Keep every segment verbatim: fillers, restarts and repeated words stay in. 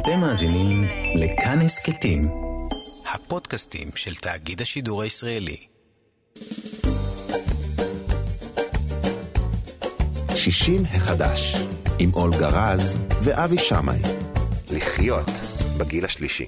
אתם מאזינים לכאן הסכתים, הפודקאסטים של תאגיד השידור הישראלי. שישים החדש, עם אולגה רז ואבי שמאי. לחיות בגיל השלישי.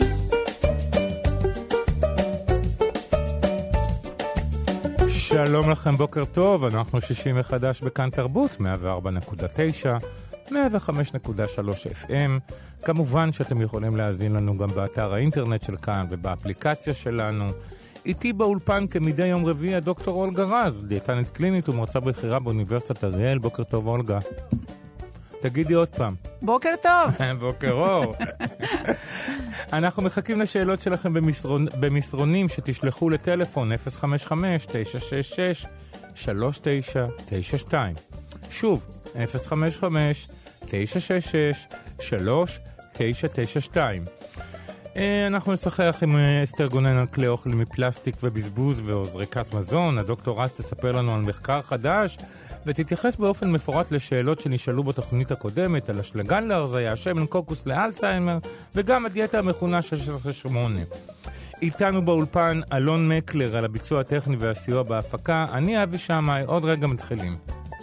שלום לכם, בוקר טוב, אנחנו שישים החדש בכאן תרבות, מאה וארבע נקודה תשע, מאה וחמש נקודה שלוש אף אם. כמובן שאתם יכולים להאזין לנו גם באתר האינטרנט של כאן ובאפליקציה שלנו. איתי באולפן כמדי יום רביעי הדוקטור אולגה רז, דיאטנית קלינית ומרצה בכירה באוניברסיטת אריאל. בוקר טוב אולגה. תגידי עוד פעם. בוקר טוב. בוקר אור. אנחנו מחכים לשאלות שלכם במסרונ... במסרונים שתשלחו לטלפון אפס חמש חמש תשע שש שש שלוש תשע תשע שתיים. שוב, אפס חמש חמש תשע שש שש שלוש תשע תשע שתיים. אנחנו נשחח עם אסתר גונן על כלי אוכל מפלסטיק ובזבוז או זריקת מזון. הדוקטור רז תספר לנו על מחקר חדש ותתייחס באופן מפורט לשאלות שנשאלו בתוכנית הקודמת על אשלגן להרזיה, שמן קוקוס לאלצהיימר וגם הדיאטה המכונה שש עשרה שמונה. איתנו באולפן אלון מקלר על הביצוע הטכני והסיוע בהפקה. אני אבי שמאי, עוד רגע מתחילים.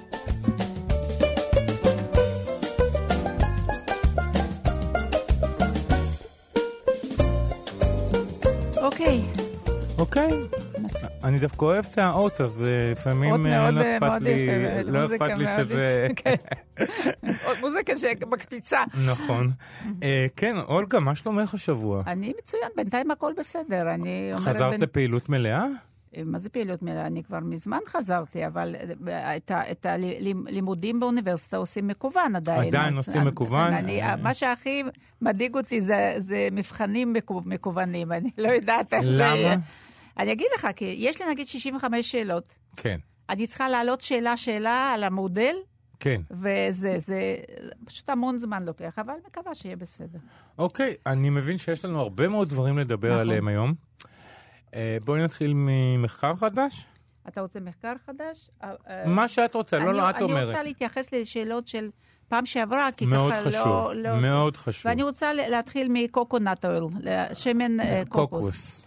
אוקיי. אוקיי. אני דווקא אוהב את האות, אז לפעמים לא אכפת לי, לא אכפת לי שזה... עוד מוזיקה שמקפיצה. נכון. כן, אולגה, מה שלומך השבוע? אני מצוין, בינתיים הכל בסדר. חזרת לפעילות מלאה? מה זה פעילות מלאה? אני כבר מזמן חזרתי, אבל את הלימודים באוניברסיטה עושים מקוון עדיין. עדיין עושים מקוון? מה שהכי מדאיג אותי זה מבחנים מקוונים. אני לא יודעת איך זה... למה? אני אגיד לך, כי יש לי נגיד שישים וחמש שאלות. כן. אני צריכה להעלות שאלה-שאלה על המודל. כן. וזה זה, פשוט המון זמן לוקח, אבל מקווה שיהיה בסדר. אוקיי, אני מבין שיש לנו הרבה מאוד דברים לדבר נכון. עליהם היום. בואי נתחיל ממחקר חדש. אתה רוצה מחקר חדש? מה שאת רוצה, לא, לא, את אני אומרת. אני רוצה להתייחס לשאלות של פעם שעברה, כי מאוד ככה חשוב, לא... לא... מאוד חשוב. ואני רוצה להתחיל מקוקונט אויל, שמן קוקוס. קוקוס.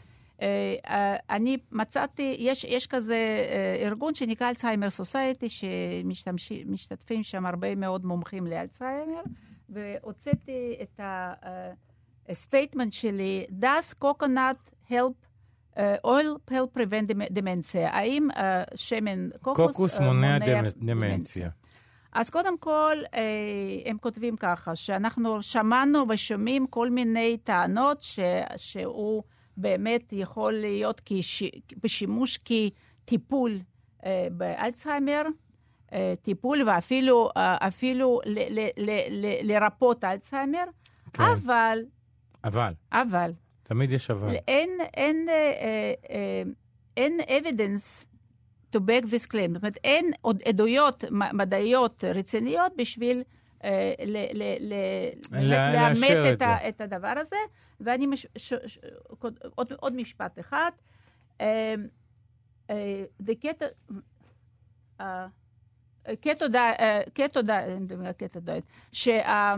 אני מצאתי, יש, יש כזה ארגון שנקרא אלצהיימר סוסייטי, שמשתתפים שם הרבה מאוד מומחים לאלצהיימר, והוצאתי את הסטייטמנט שלי, does coconut help oil help prevent dementia? האם שמן קוקוס, קוקוס מונע דמנציה? אז קודם כל, הם כותבים ככה, שאנחנו שמענו ושומעים כל מיני טענות ש, שהוא באמת יכול להיות כש, בשימוש כטיפול באלצהיימר, טיפול ואפילו אפילו ל, ל, ל, ל, לרפות אלצהיימר, כן. אבל... אבל. אבל. תמיד יש אבל. אין, אין, אה, אה, אין evidence to back this claim. זאת אומרת, אין עוד עדויות מדעיות רציניות בשביל אה, ל, ל, ל, לאמת את, ה, את הדבר הזה. ואני, מש, ש, ש, עוד, עוד משפט אחד. אה, אה, the keto, אה, קטו דיאט, קטו דיאט, קטו דיאט, שה...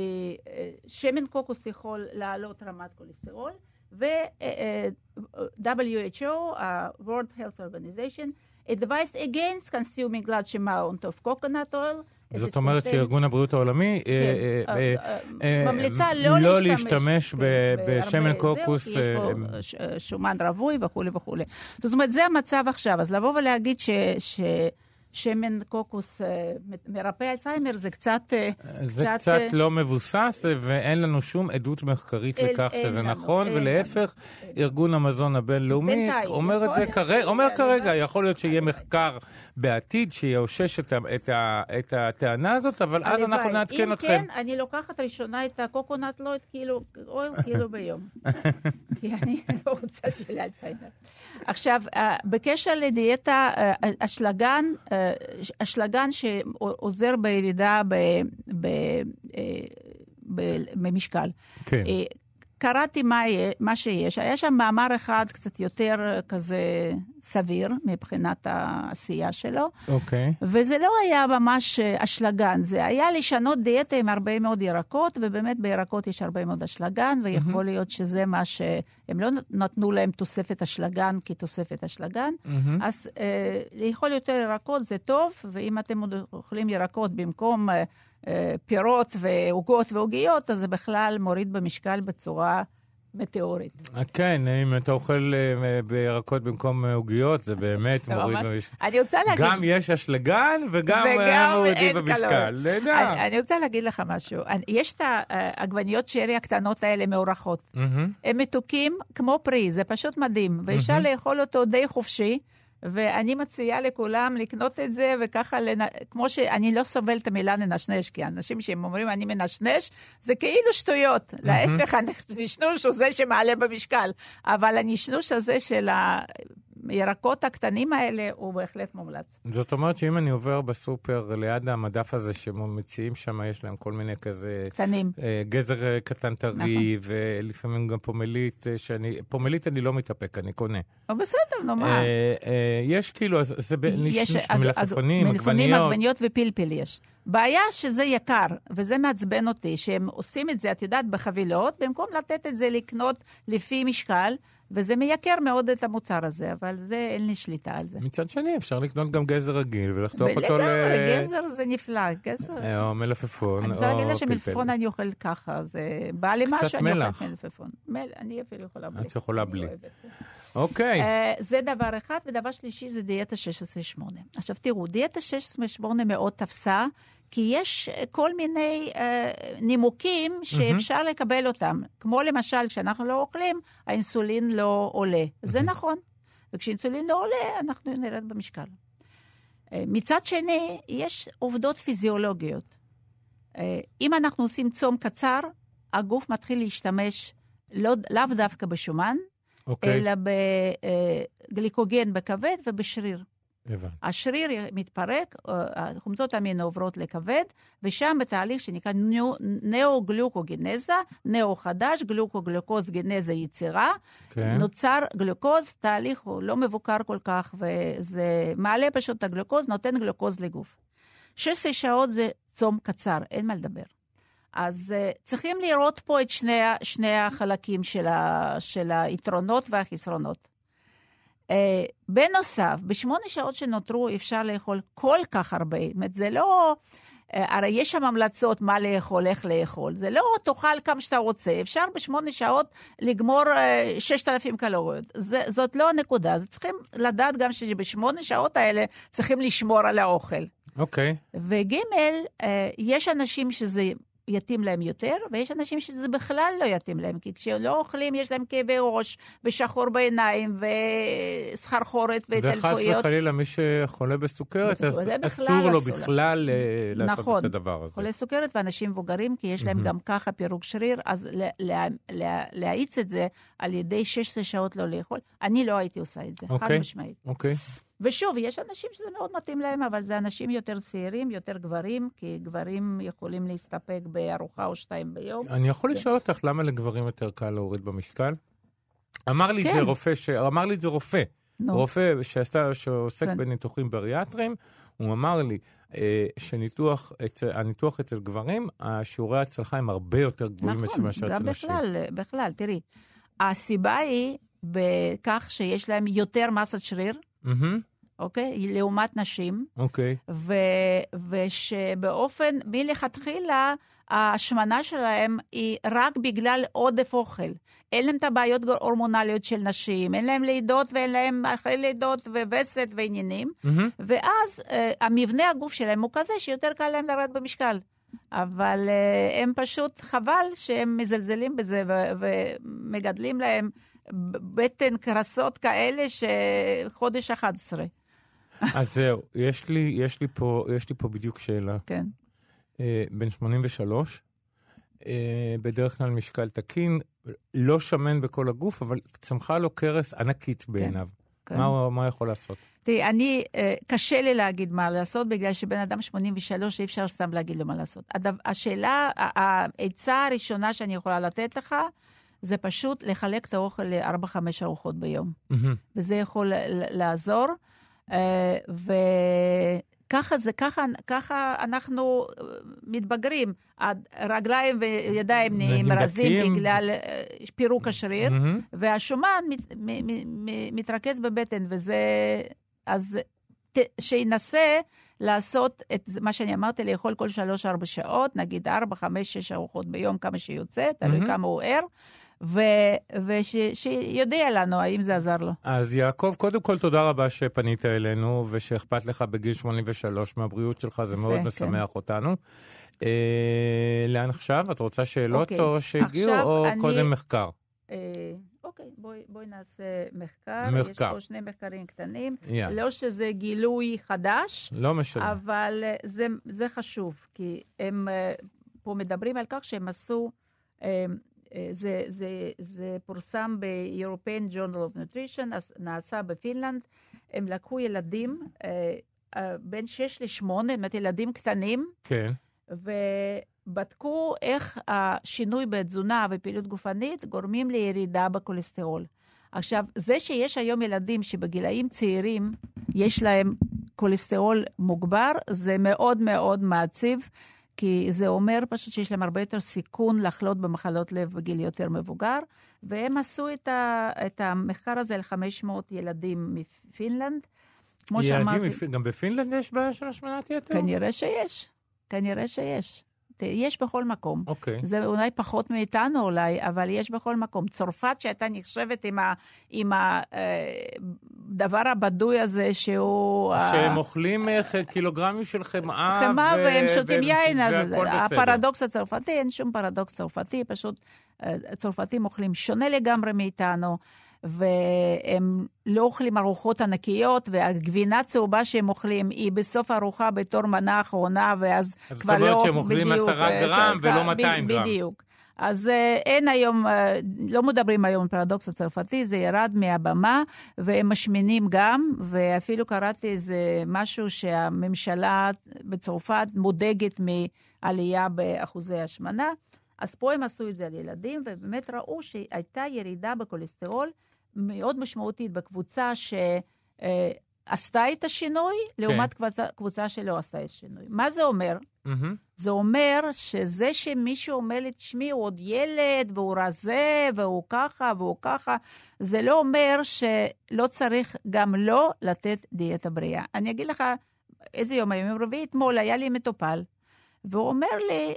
שמן קוקוס יכול לעלות רמת כולסטרול, ו-דאבליו אייץ' או, ה-World Health Organization, advised against consuming large amount of coconut oil. זאת אומרת שארגון הבריאות העולמי ממליצה לא להשתמש בשמן קוקוס. יש בו שומן רווי וכו' וכו'. זאת אומרת, זה המצב עכשיו. אז לבוא ולהגיד ש... שמן קוקוס מרפא אלצהיימר זה קצת... זה קצת, קצת לא מבוסס, ואין לנו שום עדות מחקרית אל, לכך שזה לנו, נכון, ולהפך, לנו. ארגון המזון הבינלאומי אומר את זה כרגע, אומר כרגע, יכול להיות שיהיה מחקר בעתיד שיאושש את, את, את הטענה הזאת, אבל אז אנחנו נעדכן אתכם. אם כן, אני לוקחת ראשונה את הקוקונט לא את קילו, אויל קילו ביום. כי אני לא רוצה של אלצהיימר. עכשיו, בקשר לדיאטה, אשלגן, אשלגן שעוזר בירידה במשקל. כן. קראתי מה שיש, היה שם מאמר אחד קצת יותר כזה סביר מבחינת העשייה שלו. אוקיי. וזה לא היה ממש אשלגן, זה היה לשנות דיאטה עם הרבה מאוד ירקות, ובאמת בירקות יש הרבה מאוד אשלגן, ויכול להיות שזה מה שהם לא נתנו להם תוספת אשלגן כתוספת אשלגן, אז אה, לאכול יותר ירקות זה טוב, ואם אתם אוכלים ירקות במקום אה, אה, פירות ועוגות ועוגיות, אז זה בכלל מוריד במשקל בצורה מטאורית. כן, אם אתה אוכל בירקות במקום עוגיות, זה באמת מוריד במשקל. אני רוצה להגיד... גם יש אשלגן וגם מורידים במשקל. אני רוצה להגיד לך משהו. יש את העגבניות שרי הקטנות האלה מאורחות. הם מתוקים כמו פרי, זה פשוט מדהים. ואפשר לאכול אותו די חופשי, ואני מציעה לכולם לקנות את זה, וככה, לנ... כמו שאני לא סובל את המילה לנשנש, כי אנשים שהם אומרים, אני מנשנש, זה כאילו שטויות. Mm-hmm. להפך, הנשנוש הוא זה שמעלה במשקל. אבל הנשנוש הזה של הירקות הקטנים האלה, הוא בהחלט מומלץ. זאת אומרת שאם אני עובר בסופר ליד המדף הזה, שמציעים שם, יש להם כל מיני כזה... קטנים. גזר קטן טרי, נכון. ולפעמים גם פומלית, שאני... פומלית אני לא מתאפק, אני קונה. או בסדר, נו מה. יש כאילו, זה נשנש מלפפונים, עגבניות. עגבניות ופלפל יש. בעיה שזה יקר, וזה מעצבן אותי, שהם עושים את זה, את יודעת, בחבילות, במקום לתת את זה לקנות לפי משקל, וזה מייקר מאוד את המוצר הזה, אבל זה אין לי שליטה על זה. מצד שני, אפשר לקנות גם גזר רגיל, ולחתוך אותו ל... לגמרי, גזר זה נפלא, גזר... או מלפפון, אני רוצה להגיד לה שמלפפון אני אוכל ככה, זה בא לי משהו, אני אוכלת מלפפון. אני אפילו יכולה בלי. את יכולה בלי. אוקיי. זה דבר אחד, ודבר שלישי זה דיאטה שש עשרה שמונה. עכשיו תראו, דיאטה שש עשרה שמונה מאוד תפסה, כי יש כל מיני אה, נימוקים שאפשר mm-hmm. לקבל אותם. כמו למשל, כשאנחנו לא אוכלים, האינסולין לא עולה. Mm-hmm. זה נכון. וכשאינסולין לא עולה, אנחנו נרד במשקל. אה, מצד שני, יש עובדות פיזיולוגיות. אה, אם אנחנו עושים צום קצר, הגוף מתחיל להשתמש לא, לאו דווקא בשומן, okay. אלא בגליקוגן בכבד ובשריר. השריר מתפרק, החומצות אמינו עוברות לכבד, ושם בתהליך שנקרא נאו-גלוקוגנזה, נאו חדש, גלוקוגלוקוז גנזה יצירה, okay. נוצר גלוקוז, תהליך הוא לא מבוקר כל כך, וזה מעלה פשוט את הגלוקוז, נותן גלוקוז לגוף. שש עשרה שעות זה צום קצר, אין מה לדבר. אז uh, צריכים לראות פה את שני, שני החלקים של, ה, של היתרונות והחסרונות. Uh, בנוסף, בשמונה שעות שנותרו אפשר לאכול כל כך הרבה. זאת זה לא, uh, הרי יש שם המלצות מה לאכול, איך לאכול. זה לא תאכל כמה שאתה רוצה. אפשר בשמונה שעות לגמור uh, ששת אלפים קלוריות. זה, זאת לא הנקודה. אז צריכים לדעת גם שבשמונה שעות האלה צריכים לשמור על האוכל. אוקיי. Okay. וגימל, uh, יש אנשים שזה... יתאים להם יותר, ויש אנשים שזה בכלל לא יתאים להם, כי כשלא אוכלים יש להם כאבי ראש, ושחור בעיניים, וסחרחורת, וטלפויות. וחס וחלילה, מי שחולה בסוכרת, אז אסור לו בכלל לעשות את הדבר הזה. חולה סוכרת ואנשים מבוגרים, כי יש להם גם ככה פירוק שריר, אז להאיץ את זה על ידי שש עשרה שעות לא לאכול. אני לא הייתי עושה את זה, חד משמעית. אוקיי. ושוב, יש אנשים שזה מאוד מתאים להם, אבל זה אנשים יותר צעירים, יותר גברים, כי גברים יכולים להסתפק בארוחה או שתיים ביום. אני יכול לשאול אותך למה לגברים יותר קל להוריד במשקל? אמר לי את זה רופא, אמר לי את זה רופא, רופא שעוסק בניתוחים בריאטריים, הוא אמר לי שניתוח, הניתוח אצל גברים, השיעורי ההצלחה הם הרבה יותר גבוהים מאשר אצל נשים. נכון, גם בכלל, בכלל, תראי, הסיבה היא בכך שיש להם יותר מסת שריר, אוקיי? לעומת נשים. אוקיי. ושבאופן, מלכתחילה, ההשמנה שלהם היא רק בגלל עודף אוכל. אין להם את הבעיות הורמונליות של נשים, אין להם לידות ואין להם אחרי לידות ווסת ועניינים, ואז המבנה הגוף שלהם הוא כזה שיותר קל להם לרד במשקל. אבל הם פשוט חבל שהם מזלזלים בזה ומגדלים להם בטן קרסות כאלה שחודש אחד עשרה. אז זהו, יש לי, יש לי פה, יש לי פה בדיוק שאלה. כן. בן שמונים ושלוש, בדרך כלל משקל תקין, לא שמן בכל הגוף, אבל צמחה לו קרס ענקית בעיניו. כן. מה, מה יכול לעשות? תראי, אני, קשה לי להגיד מה לעשות, בגלל שבן אדם שמונים ושלוש, אי אפשר סתם להגיד לו מה לעשות. השאלה, העצה הראשונה שאני יכולה לתת לך, זה פשוט לחלק את האוכל לארבע, חמש ארוחות ביום. Mm-hmm. וזה יכול לעזור. וככה זה, ככה, ככה אנחנו מתבגרים. הרגליים וידיים נהיים רזים בגלל פירוק השריר, mm-hmm. והשומן מת, מ, מ, מתרכז בבטן, וזה, אז ת, שינסה לעשות את מה שאני אמרתי, לאכול כל שלוש, ארבע שעות, נגיד ארבע, חמש, שש ארוחות ביום, כמה שיוצא, תלוי mm-hmm. כמה הוא ער, ושיודע לנו האם זה עזר לו. אז יעקב, קודם כל תודה רבה שפנית אלינו, ושאכפת לך בגיל שמונים ושלוש מהבריאות שלך, זה מאוד משמח אותנו. לאן עכשיו? את רוצה שאלות או שהגיעו, או קודם מחקר? אוקיי, בואי נעשה מחקר. מחקר. יש פה שני מחקרים קטנים. לא שזה גילוי חדש, לא משנה. אבל זה חשוב, כי הם פה מדברים על כך שהם עשו... זה, זה, זה פורסם ב-European Journal of Nutrition, נעשה בפינלנד. הם לקחו ילדים בין שש לשמונה, זאת אומרת ילדים קטנים, כן. ובדקו איך השינוי בתזונה ופעילות גופנית גורמים לירידה בכולסטרול. עכשיו, זה שיש היום ילדים שבגילאים צעירים יש להם כולסטרול מוגבר, זה מאוד מאוד מעציב, כי זה אומר פשוט שיש להם הרבה יותר סיכון לחלות במחלות לב בגיל יותר מבוגר, והם עשו את, ה, את המחקר הזה על חמש מאות ילדים מפינלנד. כמו שאמרתי... מפ... גם בפינלנד יש בעיה של השמנת יתר? כנראה שיש, כנראה שיש. יש בכל מקום. אוקיי. זה אולי פחות מאיתנו אולי, אבל יש בכל מקום. צרפת שהייתה נחשבת עם, ה, עם הדבר הבדוי הזה שהוא... שהם אוכלים קילוגרמים של חמאה. חמאה ו... והם שותים יין, אז בסדר. הפרדוקס הצרפתי, אין שום פרדוקס צרפתי, פשוט הצרפתים אוכלים שונה לגמרי מאיתנו, והם לא אוכלים ארוחות ענקיות, והגבינה צהובה שהם אוכלים היא בסוף הארוחה בתור מנה האחרונה, ואז כבר לא... זאת אומרת שהם אוכלים עשרה גרם ולא מאתיים גרם. בדיוק. אז אין היום, לא מדברים היום על פרדוקס הצרפתי, זה ירד מהבמה, והם משמינים גם, ואפילו קראתי איזה משהו שהממשלה בצרפת מודאגת מעלייה באחוזי השמנה, אז פה הם עשו את זה על ילדים, ובאמת ראו שהייתה ירידה בכולסטרול מאוד משמעותית בקבוצה שעשתה את השינוי, לעומת קבוצה, קבוצה שלא עשתה את השינוי. מה זה אומר? Mm-hmm. זה אומר שזה שמישהו אומר לי, תשמעי, הוא עוד ילד, והוא רזה, והוא ככה, והוא ככה, זה לא אומר שלא צריך גם לא לתת דיאטה בריאה. אני אגיד לך, איזה יום היום רביעי, אתמול היה לי מטופל, והוא אומר לי,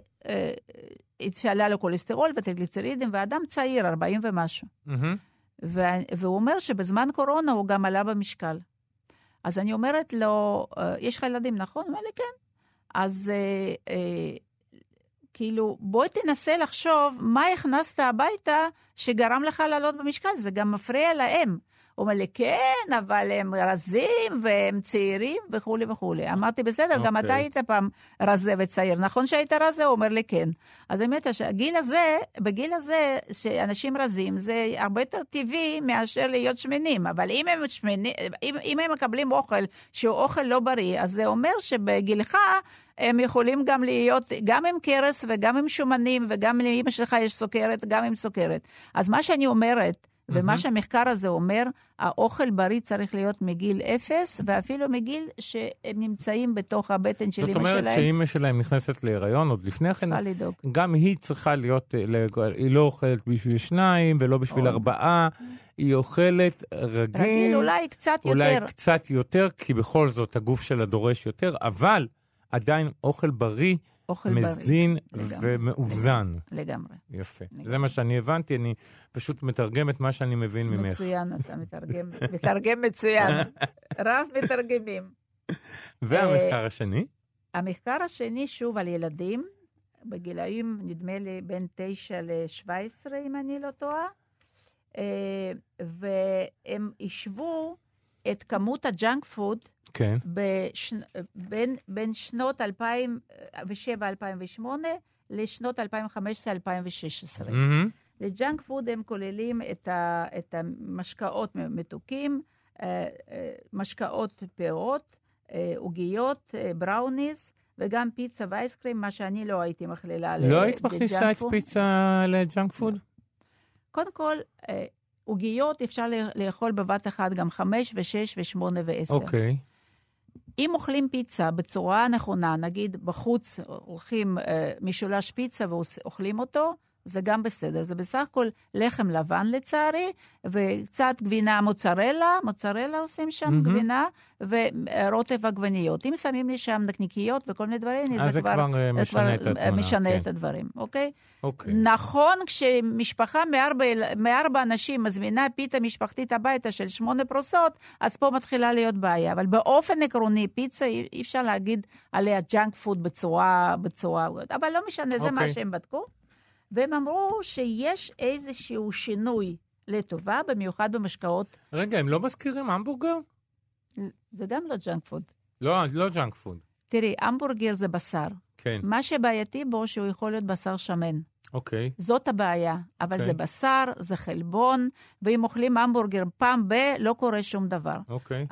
שעלה לו כולסטרול וטריגליצרידים, ואדם צעיר, ארבעים ומשהו. Mm-hmm. והוא אומר שבזמן קורונה הוא גם עלה במשקל. אז אני אומרת לו, יש לך ילדים, נכון? הוא אומר לי, כן. אז אה, אה, כאילו, בואי תנסה לחשוב מה הכנסת הביתה שגרם לך לעלות במשקל, זה גם מפריע להם. הוא אומר לי, כן, אבל הם רזים והם צעירים וכו' וכו'. אמרתי, בסדר, okay. גם אתה היית פעם רזה וצעיר. נכון שהיית רזה? הוא אומר לי, כן. אז אני אומרת, שהגיל הזה, בגיל הזה, שאנשים רזים, זה הרבה יותר טבעי מאשר להיות שמנים. אבל אם הם, שמני, אם, אם הם מקבלים אוכל שהוא אוכל לא בריא, אז זה אומר שבגילך הם יכולים גם להיות, גם עם קרס וגם עם שומנים, וגם לאמא שלך יש סוכרת, גם עם סוכרת. אז מה שאני אומרת, ומה שהמחקר הזה אומר, האוכל בריא צריך להיות מגיל אפס, ואפילו מגיל שהם נמצאים בתוך הבטן של אמא שלהם. זאת אומרת שאמא שלהם נכנסת להיריון, עוד לפני כן, גם היא צריכה להיות, היא לא אוכלת בשביל שניים, ולא בשביל ארבעה, היא אוכלת רגיל. רגיל אולי קצת יותר. אולי קצת יותר, כי בכל זאת הגוף שלה דורש יותר, אבל עדיין אוכל בריא, מזין ומאוזן. לגמרי. יפה. זה מה שאני הבנתי, אני פשוט מתרגם את מה שאני מבין ממך. מצוין, אתה מתרגם. מתרגם מצוין. רב מתרגמים. והמחקר השני? המחקר השני, שוב, על ילדים, בגילאים, נדמה לי, בין תשע לשבע עשרה, אם אני לא טועה, והם ישבו את כמות הג'אנק פוד, כן. בש... בין, בין שנות אלפיים ושבע עד אלפיים ושמונה לשנות אלפיים וחמש עשרה עד אלפיים ושש עשרה. Mm-hmm. לג'אנק פוד הם כוללים את, ה... את המשקאות מתוקים, משקאות פירות, עוגיות, בראוניז, וגם פיצה ואייסקרים, מה שאני לא הייתי מכלילה. לא היית מכניסה את פיצה לג'אנק פוד? קודם כל, עוגיות אפשר לאכול בבת אחת גם חמש ושש ושמונה ועשר. אוקיי. אם אוכלים פיצה בצורה נכונה, נגיד בחוץ אוכלים אה, משולש פיצה ואוכלים אותו, זה גם בסדר. זה בסך הכל לחם לבן לצערי, וקצת גבינה מוצרלה, מוצרלה עושים שם mm-hmm. גבינה, ורוטב עגבניות. אם שמים לי שם נקניקיות וכל מיני דברים, אז זה כבר, כבר זה משנה כבר את התמונה. משנה כן. את הדברים, אוקיי? אוקיי. נכון, כשמשפחה מארבע, מארבע אנשים מזמינה פיתה משפחתית הביתה של שמונה פרוסות, אז פה מתחילה להיות בעיה. אבל באופן עקרוני, פיצה אי אפשר להגיד עליה ג'אנק פוד בצורה, בצורה, אבל לא משנה, זה אוקיי. מה שהם בדקו. והם אמרו שיש איזשהו שינוי לטובה, במיוחד במשקאות. רגע, הם לא מזכירים המבורגר? זה גם לא ג'אנק פוד. לא, לא ג'אנק פוד. תראי, המבורגר זה בשר. כן. מה שבעייתי בו, שהוא יכול להיות בשר שמן. אוקיי. זאת הבעיה. אבל אוקיי. זה בשר, זה חלבון, ואם אוכלים המבורגר פעם ב, לא קורה שום דבר. אוקיי.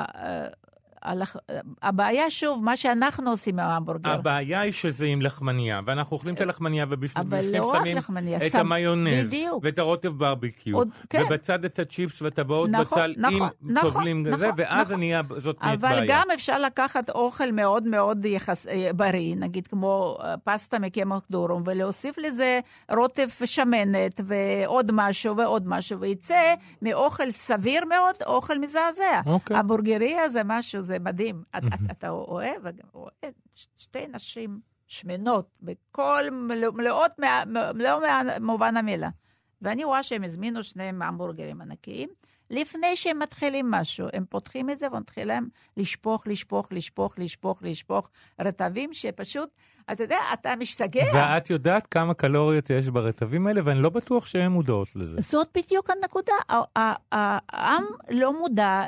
הבעיה שוב, מה שאנחנו עושים עם ההמבורגר. הבעיה היא שזה עם לחמניה, ואנחנו אוכלים את הלחמניה, ובפנים שמים את המיונז, ואת הרוטב ברביקיו, ובצד את הצ'יפס והטבעות בצל עם טובלים כזה, ואז זאת נהיית בעיה. אבל גם אפשר לקחת אוכל מאוד מאוד בריא, נגיד כמו פסטה מקמח דורום, ולהוסיף לזה רוטב שמנת, ועוד משהו ועוד משהו, ויצא מאוכל סביר מאוד, אוכל מזעזע. הבורגריה זה משהו, זה מדהים. אתה אוהב, אוהב שתי נשים שמנות, בכל מלאות, מלוא מובן המילה. ואני רואה שהם הזמינו שניהם המבורגרים ענקיים, לפני שהם מתחילים משהו, הם פותחים את זה ומתחילים לשפוך, לשפוך, לשפוך, לשפוך, לשפוך, רטבים שפשוט, אתה יודע, אתה משתגע. ואת יודעת כמה קלוריות יש ברטבים האלה, ואני לא בטוח שהן מודעות לזה. זאת בדיוק הנקודה. העם לא מודע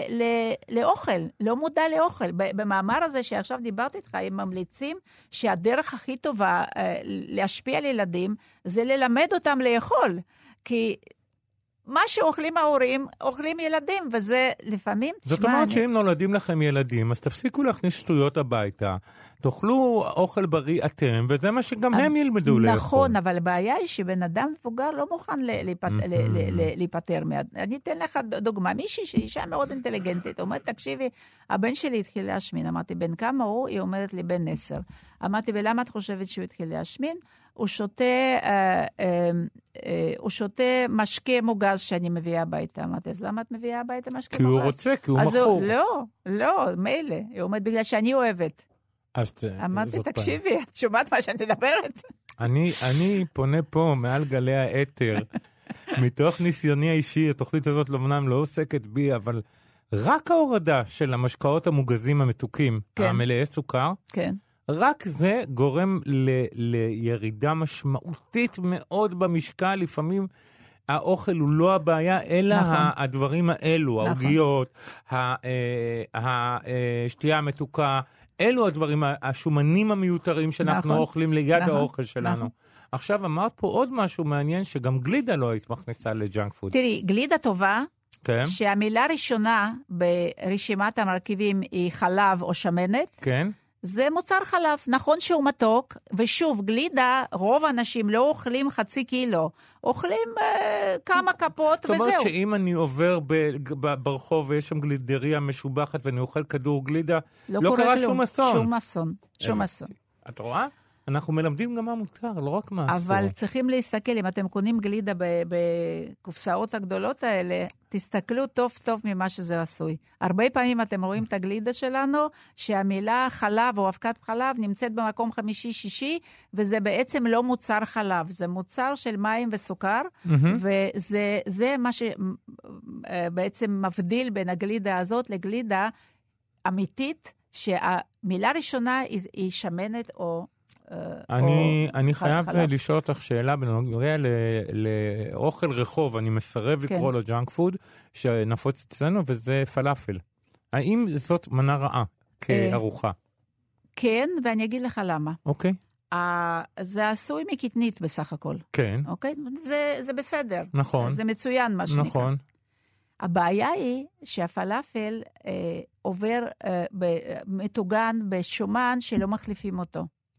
לאוכל, לא מודע לאוכל. במאמר הזה שעכשיו דיברתי איתך, הם ממליצים שהדרך הכי טובה להשפיע על ילדים, זה ללמד אותם לאכול. כי מה שאוכלים ההורים, אוכלים ילדים, וזה לפעמים... זאת אומרת שאם נולדים לכם ילדים, אז תפסיקו להכניס שטויות הביתה, תאכלו אוכל בריא אתם, וזה מה שגם הם ילמדו לאכול. נכון, אבל הבעיה היא שבן אדם מבוגר לא מוכן להיפטר. אני אתן לך דוגמה, מישהי שאישה מאוד אינטליגנטית, אומרת, תקשיבי, הבן שלי התחיל להשמין, אמרתי, בן כמה הוא? היא אומרת לי, בן עשר. אמרתי, ולמה את חושבת שהוא התחיל להשמין? הוא שותה, אה, אה, אה, הוא שותה משקה מוגז שאני מביאה הביתה. אמרתי, אז למה את מביאה הביתה משקה כי מוגז? הוא רוצה, כי הוא אז מכור. הוא, לא, לא, מילא. היא אומרת, בגלל שאני אוהבת. אז אמרתי, תקשיבי, את שומעת מה שאני מדברת? אני, אני פונה פה מעל גלי האתר, מתוך ניסיוני האישי, התוכנית הזאת למנם לא עוסקת בי, אבל רק ההורדה של המשקאות המוגזים המתוקים, כן. המלאי סוכר, כן. רק זה גורם ל- לירידה משמעותית מאוד במשקל, לפעמים האוכל הוא לא הבעיה, אלא נכון. הדברים האלו, נכון. העוגיות, השתייה המתוקה, אלו הדברים, השומנים המיותרים שאנחנו נכון. אוכלים ליד נכון. האוכל שלנו. נכון. עכשיו אמרת פה עוד משהו מעניין, שגם גלידה לא היית מכניסה לג'אנק פוד. תראי, גלידה טובה, כן. שהמילה ראשונה ברשימת המרכיבים היא חלב או שמנת, כן. זה מוצר חלב, נכון שהוא מתוק, ושוב, גלידה, רוב האנשים לא אוכלים חצי קילו, אוכלים אה, כמה כפות וזהו. זאת אומרת שאם אני עובר ב- ב- ברחוב ויש שם גלידריה משובחת ואני אוכל כדור גלידה, לא, לא קרה שום אסון. שום אסון, שום אסון. את רואה? אנחנו מלמדים גם מה מותר, לא רק מה אסור. אבל צריכים להסתכל, אם אתם קונים גלידה בקופסאות הגדולות האלה, תסתכלו טוב טוב ממה שזה עשוי. הרבה פעמים אתם רואים את הגלידה שלנו, שהמילה חלב או אבקת חלב נמצאת במקום חמישי-שישי, וזה בעצם לא מוצר חלב, זה מוצר של מים וסוכר, וזה זה מה שבעצם מבדיל בין הגלידה הזאת לגלידה אמיתית, שהמילה ראשונה היא שמנת או... אני, אני חייב לשאול אותך שאלה בנוגע לאוכל רחוב, אני מסרב לקרוא לו ג'אנק פוד, שנפוץ אצלנו, וזה פלאפל. האם זאת מנה רעה כארוחה? כן, ואני אגיד לך למה. אוקיי. זה עשוי מקטנית בסך הכל. כן. אוקיי? זה, זה בסדר. נכון. זה מצוין מה שנקרא. נכון. הבעיה היא שהפלאפל אה, עובר אה, מטוגן בשומן שלא מחליפים אותו.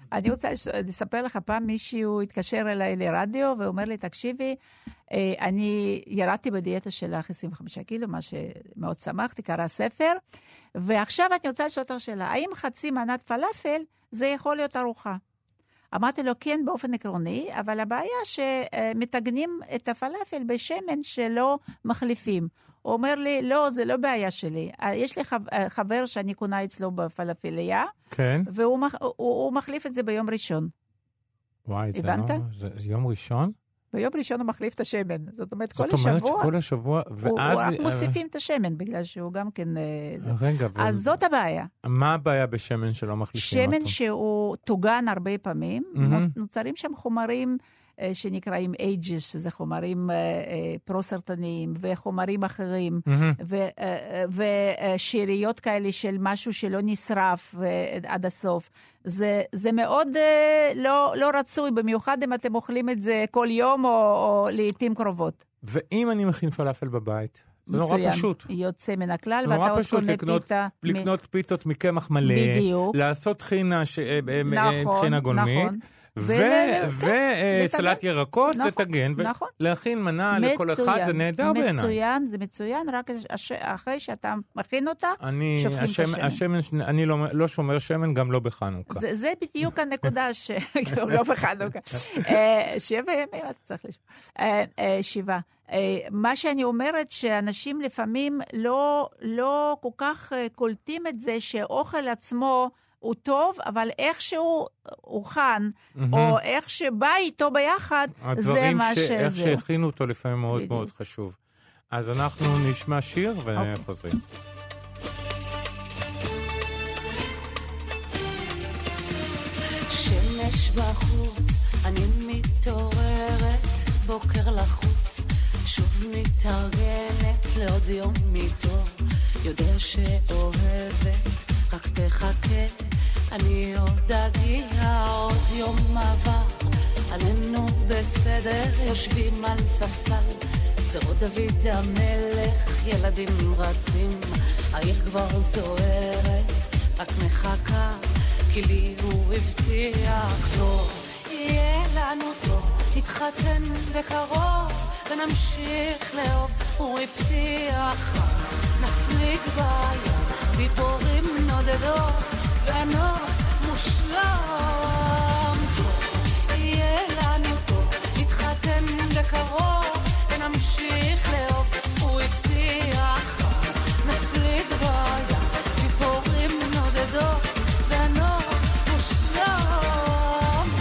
אני רוצה לספר לך, פעם מישהו התקשר אליי לרדיו, ואומר לי, תקשיבי, אני ירדתי בדיאטה שלך עשרים וחמישה קילו, מה שמאוד שמחתי, קרא ספר, ועכשיו אני רוצה לשאול אותך שאלה, האם חצי מנת פלאפל זה יכול להיות ארוחה? אמרתי לו, כן, באופן עקרוני, אבל הבעיה שמתגנים את הפלאפל בשמן שלא מחליפים. הוא אומר לי, לא, זה לא בעיה שלי. יש לי חבר שאני קונה אצלו בפלאפליה, כן. והוא הוא, הוא מחליף את זה ביום ראשון. וואי, זה הבנת? לא... זה, זה יום ראשון? ביום ראשון הוא מחליף את השמן. זאת אומרת, כל זאת השבוע... זאת אומרת שכל השבוע, ואז... אנחנו מוסיפים את השמן, בגלל שהוא גם כן... רגע, ו... אז זאת הבעיה. מה הבעיה בשמן שלא מחליפים אותו? שמן שהוא תוגן הרבה פעמים, Mm-hmm. נוצרים שם חומרים שנקראים אייג'ס, שזה חומרים פרו-סרטניים, וחומרים אחרים, Mm-hmm. ושאריות כאלה של משהו שלא נשרף עד הסוף. זה, זה מאוד לא, לא רצוי, במיוחד אם אתם אוכלים את זה כל יום, או, או לעתים קרובות. ואם אני מכין פלאפל בבית? זה נורא פשוט. יוצא מן הכלל, ואתה עוד קונה לקנות, פיתה. לקנות מ... פיתות מקמח מלא. בדיוק. לעשות חינה, ש... נכון, חינה גולמית. נכון. וסלט ירקות, נכון, לטגן, נכון. ולהכין מנה לכל אחד, זה נהדר בעיניי. מצוין, זה מצוין, רק אחרי שאתה מכין אותה, אני, שופכים השם, את השמן. השמן, אני לא, לא שומר שמן, גם לא בחנוכה. זה, זה בדיוק הנקודה, גם לא בחנוכה. שבע ימים, אתה צריך לשמוע. שבעה. מה שאני אומרת, שאנשים לפעמים לא, לא כל כך קולטים את זה, שאוכל עצמו, הוא טוב, אבל איך שהוא הוכן, mm-hmm. או איך שבא איתו ביחד, זה מה ש... שזה. איך שהכינו אותו לפעמים מאוד בדיוק. מאוד חשוב. אז אנחנו נשמע שיר וחוזרים. שמש בחוץ, אני מתעוררת, בוקר לחוץ, שוב מתארגנת לעוד יום מטוב, יודע שאוהבת, רק תחכה, אני עוד אגיע, עוד יום עבר, עלינו בסדר, יושבים על ספסל, שדרות דוד המלך, ילדים רצים, העיר כבר זוהרת, רק מחכה, כי לי הוא הבטיח טוב, יהיה לנו טוב, נתחתן בקרוב, ונמשיך לאהוב, הוא הבטיח, נפליג בים, ציפורים נודדות, והנוף מושלם טוב, יהיה לנו טוב, נתחתן בקרוב, ונמשיך לאהוב, הוא הבטיח, נפליג בים, ציפורים נודדות, והנוף מושלם.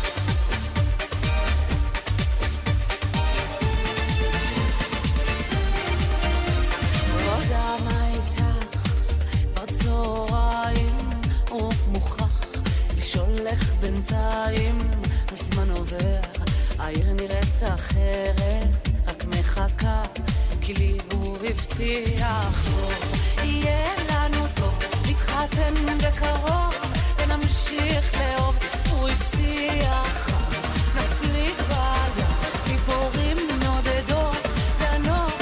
לא יודע מה איתך, כבר צהריים, הוא מוכרח לשאול לך בינתיים, הזמן עובר, העיר נראית אחרת, רק מחכה, כי לי הוא הבטיח טוב, יהיה לנו טוב, נתחתן בקרוב, ונמשיך לאהוב, הוא הבטיח, נפליג בים, ציפורים נודדות, והנוף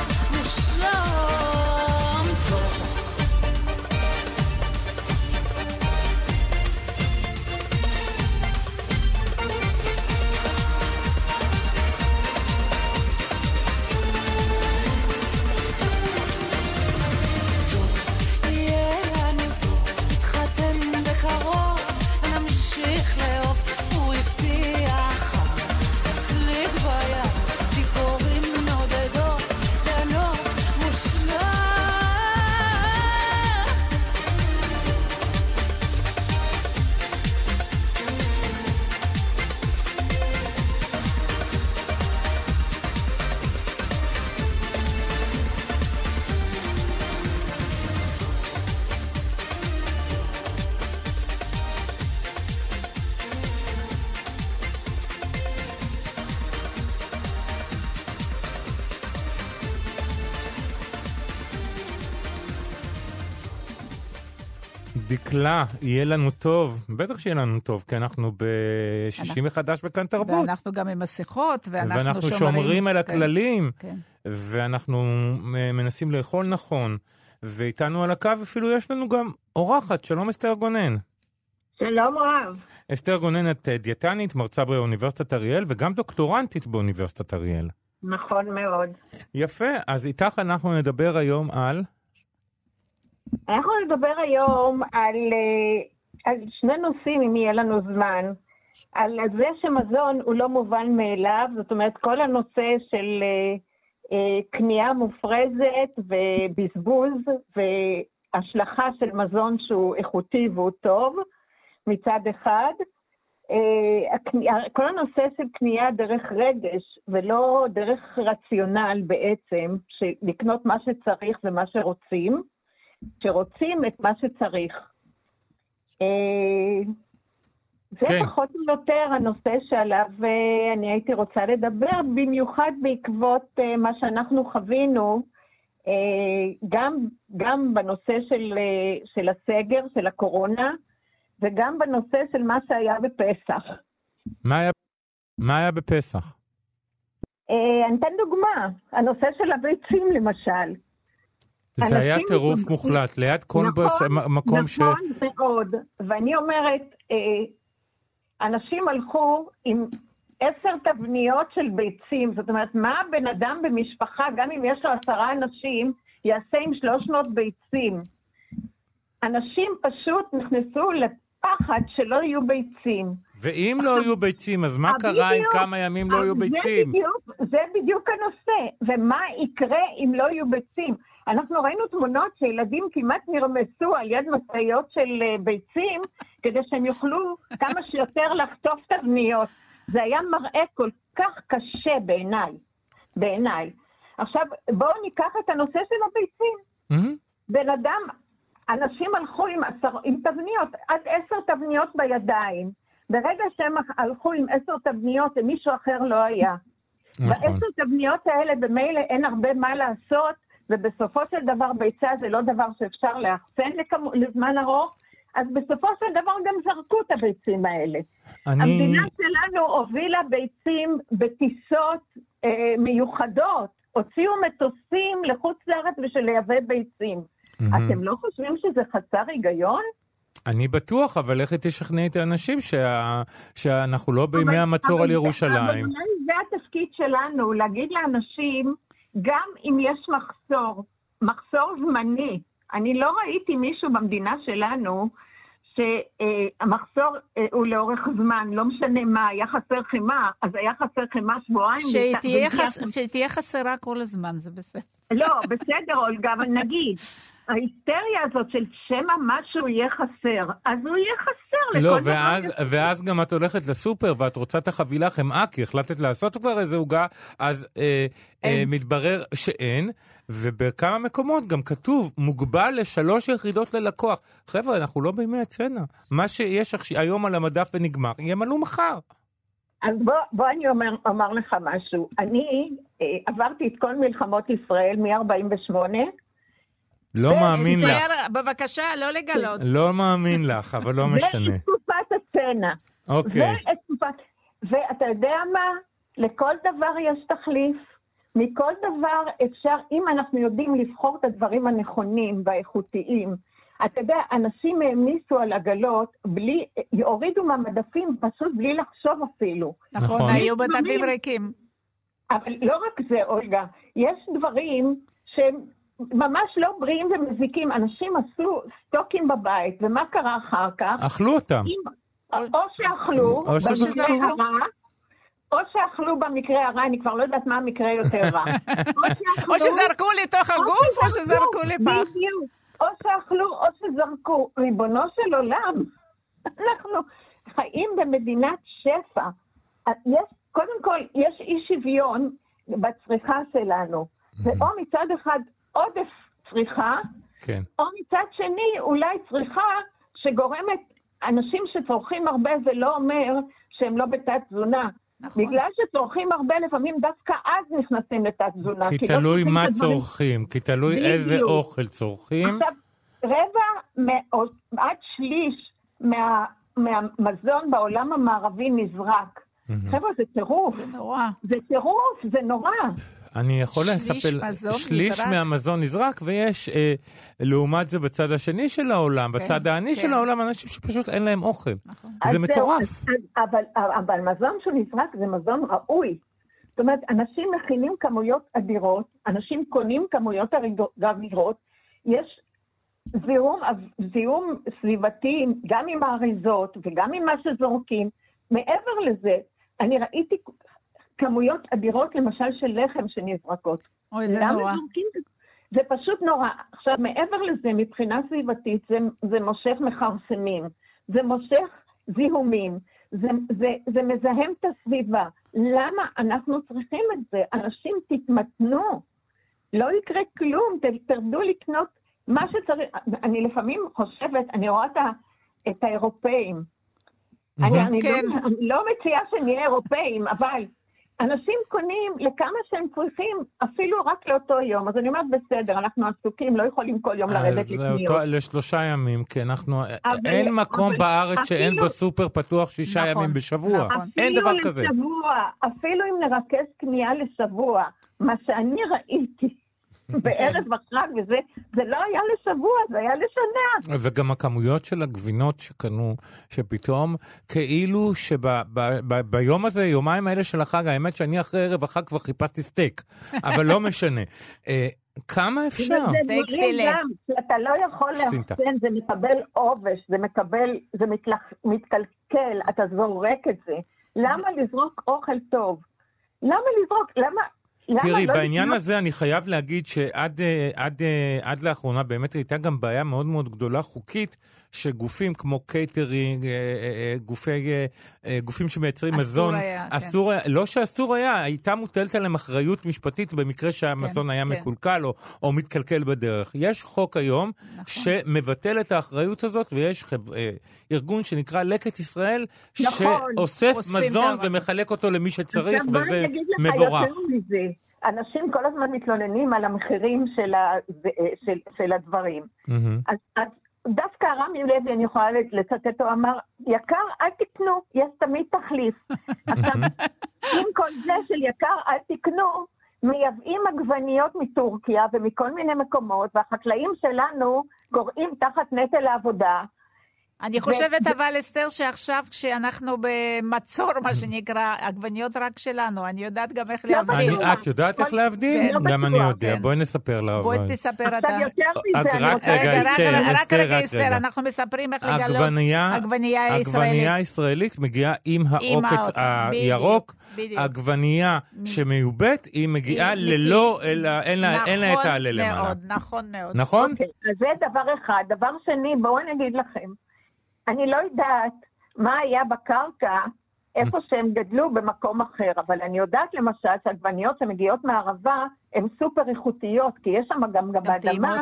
מושלם טוב. דקלה, יהיה לנו טוב, בטח שיהיה לנו טוב, כי אנחנו בשישים מחדש בכאן תרבות. ואנחנו גם עם מסכות, ואנחנו, ואנחנו שומרים, שומרים על הכללים, כן. ואנחנו מנסים לאכול נכון, ואיתנו על הקו אפילו יש לנו גם אורחת, שלום אסתר גונן. שלום רב. אסתר גונן, את דיאטנית, מרצה באוניברסיטת אריאל, וגם דוקטורנטית באוניברסיטת אריאל. נכון מאוד. יפה, אז איתך אנחנו נדבר היום על... אנחנו נדבר היום על, על שני נושאים, אם יהיה לנו זמן. על זה שמזון הוא לא מובן מאליו, זאת אומרת, כל הנושא של אה, קנייה מופרזת ובזבוז והשלכה של מזון שהוא איכותי והוא טוב, מצד אחד. אה, כל הנושא של קנייה דרך רגש ולא דרך רציונל בעצם, לקנות מה שצריך ומה שרוצים, שרוצים את מה שצריך. אה, זה כן. פחות או יותר הנושא שעליו אני הייתי רוצה לדבר, במיוחד בעקבות מה שאנחנו חווינו, גם, גם בנושא של, של הסגר, של הקורונה, וגם בנושא של מה שהיה בפסח. מה היה, מה היה בפסח? אני אתן דוגמה, הנושא של הביצים למשל. זה היה טירוף מוחלט, ליד כל נכון, בס... מקום נכון ש... נכון מאוד, ואני אומרת... אנשים הלכו עם עשר תבניות של ביצים, זאת אומרת, מה הבן אדם במשפחה, גם אם יש לו עשרה אנשים, יעשה עם שלוש מאות ביצים? אנשים פשוט נכנסו לפחד שלא יהיו ביצים. ואם לא יהיו ביצים, אז מה קרה אם כמה ימים לא יהיו ביצים? זה בדיוק, זה בדיוק הנושא, ומה יקרה אם לא יהיו ביצים? אנחנו ראינו תמונות שילדים כמעט נרמסו על יד משאיות של ביצים, כדי שהם יוכלו כמה שיותר לחטוף תבניות. זה היה מראה כל כך קשה בעיניי, בעיניי. עכשיו, בואו ניקח את הנושא של הביצים. Mm-hmm. בן אדם, אנשים הלכו עם, עשר, עם תבניות, עד עשר תבניות בידיים. ברגע שהם הלכו עם עשר תבניות, ומישהו אחר לא היה. נכון. בעשר תבניות האלה במילא אין הרבה מה לעשות, ובסופו של דבר ביצה זה לא דבר שאפשר לאחסן לכמו, לזמן ארוך, אז בסופו של דבר גם זרקו את הביצים האלה. אני... המדינה שלנו הובילה ביצים בטיסות אה, מיוחדות, הוציאו מטוסים לחוץ לארץ בשביל לייבא ביצים. Mm-hmm. אתם לא חושבים שזה חסר היגיון? אני בטוח, אבל איך תשכנעי את האנשים שה... שאנחנו לא בימי המצור אבל, על ירושלים? אבל זה התפקיד שלנו, להגיד לאנשים, גם אם יש מחסור, מחסור זמני, אני לא ראיתי מישהו במדינה שלנו שהמחסור הוא לאורך זמן, לא משנה מה, היה חסר חימה, אז היה חסר חימה שבועיים. שתהיה חסרה כל הזמן, זה בסדר. לא, בסדר, אולגה, אבל נגיד, ההיסטריה הזאת של שמה משהו יהיה חסר, אז הוא יהיה חסר. לא, ואז, ואז גם את הולכת לסופר ואת רוצה את החבילה חמאה, כי החלטת לעשות כבר איזה עוגה, אז אה, אה, מתברר שאין, ובכמה מקומות גם כתוב, מוגבל לשלוש יחידות ללקוח. חבר'ה, אנחנו לא בימי הצנע. מה שיש היום על המדף ונגמר, ימלאו מחר. אז בוא, בוא אני אומר, אומר לך משהו. אני אה, עברתי את כל מלחמות ישראל מ-ארבעים ושמונה, לא מאמין לך. בבקשה, לא לגלות. לא מאמין לך, אבל לא משנה. זה תקופת הצנע. אוקיי. ואתה יודע מה? לכל דבר יש תחליף. מכל דבר אפשר, אם אנחנו יודעים לבחור את הדברים הנכונים והאיכותיים, אתה יודע, אנשים העמיסו על עגלות, בלי, יורידו מהמדפים פשוט בלי לחשוב אפילו. נכון, היו מדפים ריקים. אבל לא רק זה, אולגה, יש דברים שהם ממש לא בריאים ומזיקים. אנשים עשו סטוקים בבית, ומה קרה אחר כך? אכלו אותם. או שאכלו, או שזרקו. או שאכלו במקרה הרע, אני כבר לא יודעת מה המקרה יותר רע. או שזרקו לתוך הגוף, או שזרקו לפח. או שאכלו, או שזרקו. ריבונו של עולם, אנחנו חיים במדינת שפע. יש, קודם כל, יש אי שוויון בצריכה שלנו. ואו מצד אחד עודף צריכה, כן. או מצד שני אולי צריכה שגורמת אנשים שצורכים הרבה, זה לא אומר שהם לא בתת תזונה. נכון. בגלל שצורכים הרבה, לפעמים דווקא אז נכנסים לתת תזונה. כי, כי תלוי לא מה צורכים, כי תלוי בדיוק. איזה אוכל צורכים. עכשיו, רבע עד שליש מה, מהמזון בעולם המערבי נזרק. חבר'ה, זה טירוף. זה נורא. זה טירוף, זה נורא. אני יכול לספר, שליש מהמזון נזרק, ויש, אה, לעומת זה בצד השני של העולם, כן, בצד העני כן. של העולם, אנשים שפשוט אין להם אוכל. נכון. זה מטורף. זה, אבל, אבל מזון שנזרק זה מזון ראוי. זאת אומרת, אנשים מכינים כמויות אדירות, אנשים קונים כמויות אדירות, יש זיהום, זיהום סביבתי, גם עם האריזות וגם עם מה שזורקים. מעבר לזה, אני ראיתי כמויות אדירות, למשל של לחם שנזרקות. אוי, זה נורא. זה פשוט נורא. עכשיו, מעבר לזה, מבחינה סביבתית, זה, זה מושך מכרסמים, זה מושך זיהומים, זה, זה, זה מזהם את הסביבה. למה אנחנו צריכים את זה? אנשים תתמתנו. לא יקרה כלום, תרדו לקנות מה שצריך. אני לפעמים חושבת, אני רואה את, את האירופאים. Mm-hmm. אני, אני, כן. לא, אני לא מציעה שנהיה אירופאים, אבל אנשים קונים לכמה שהם צריכים, אפילו רק לאותו יום. אז אני אומרת, בסדר, אנחנו עסוקים, לא יכולים כל יום לרדת לקניות. לשלושה ימים, כי אנחנו, אבל, אין מקום אבל, בארץ אפילו, שאין בסופר פתוח שישה נכון, ימים בשבוע. נכון. אין דבר כזה. לשבוע, אפילו אם נרכז קנייה לשבוע, מה שאני ראיתי, בערב בחג, וזה זה לא היה לשבוע, זה היה לשנה. וגם הכמויות של הגבינות שקנו, שפתאום כאילו שביום הזה, יומיים האלה של החג, האמת שאני אחרי ערב החג כבר חיפשתי סטייק, אבל לא משנה. כמה אפשר? זה דברים גם, שאתה לא יכול להחסן, זה מקבל עובש, זה מקבל, זה מתקלקל, אתה זורק את זה. למה לזרוק אוכל טוב? למה לזרוק? למה... תראי, בעניין הזה אני חייב להגיד שעד עד, עד לאחרונה באמת הייתה גם בעיה מאוד מאוד גדולה חוקית, שגופים כמו קייטרינג, גופי, גופים שמייצרים מזון, היה, אסור כן. היה, לא שאסור היה, הייתה מוטלת עליהם אחריות משפטית במקרה שהמזון כן, היה כן. מקולקל או, או מתקלקל בדרך. יש חוק היום נכון. שמבטל את האחריות הזאת, ויש חב... ארגון שנקרא לקט ישראל, נכון. שאוסף מזון ומחלק אותו למי שצריך, וזה מבורך. אנשים כל הזמן מתלוננים על המחירים של, ה... של, של הדברים. Mm-hmm. אז, אז דווקא רמי לוי, אני יכולה לצטט, הוא אמר, יקר, אל תקנו, יש תמיד תחליף. עכשיו, עם כל זה של יקר, אל תקנו, מייבאים עגבניות מטורקיה ומכל מיני מקומות, והחקלאים שלנו גורעים תחת נטל העבודה, אני חושבת אבל, אסתר, שעכשיו כשאנחנו במצור, מה שנקרא, עגבניות רק שלנו, אני יודעת גם איך להבדיל. את יודעת איך להבדיל? גם אני יודע. בואי נספר לה. בואי תספר אתה. רק רגע, אסתר, אנחנו מספרים איך לגלות עגבנייה ישראלית. עגבנייה ישראלית מגיעה עם העוקץ הירוק, עגבנייה שמיובאת, היא מגיעה ללא, אין לה את העלה למעלה. נכון מאוד, נכון מאוד. נכון? אז זה דבר אחד. דבר שני, בואו נגיד לכם, אני לא יודעת מה היה בקרקע, איפה שהם גדלו במקום אחר, אבל אני יודעת למשל שעגבניות שמגיעות מהערבה, הן סופר איכותיות, כי יש שם גם, גם באדמה,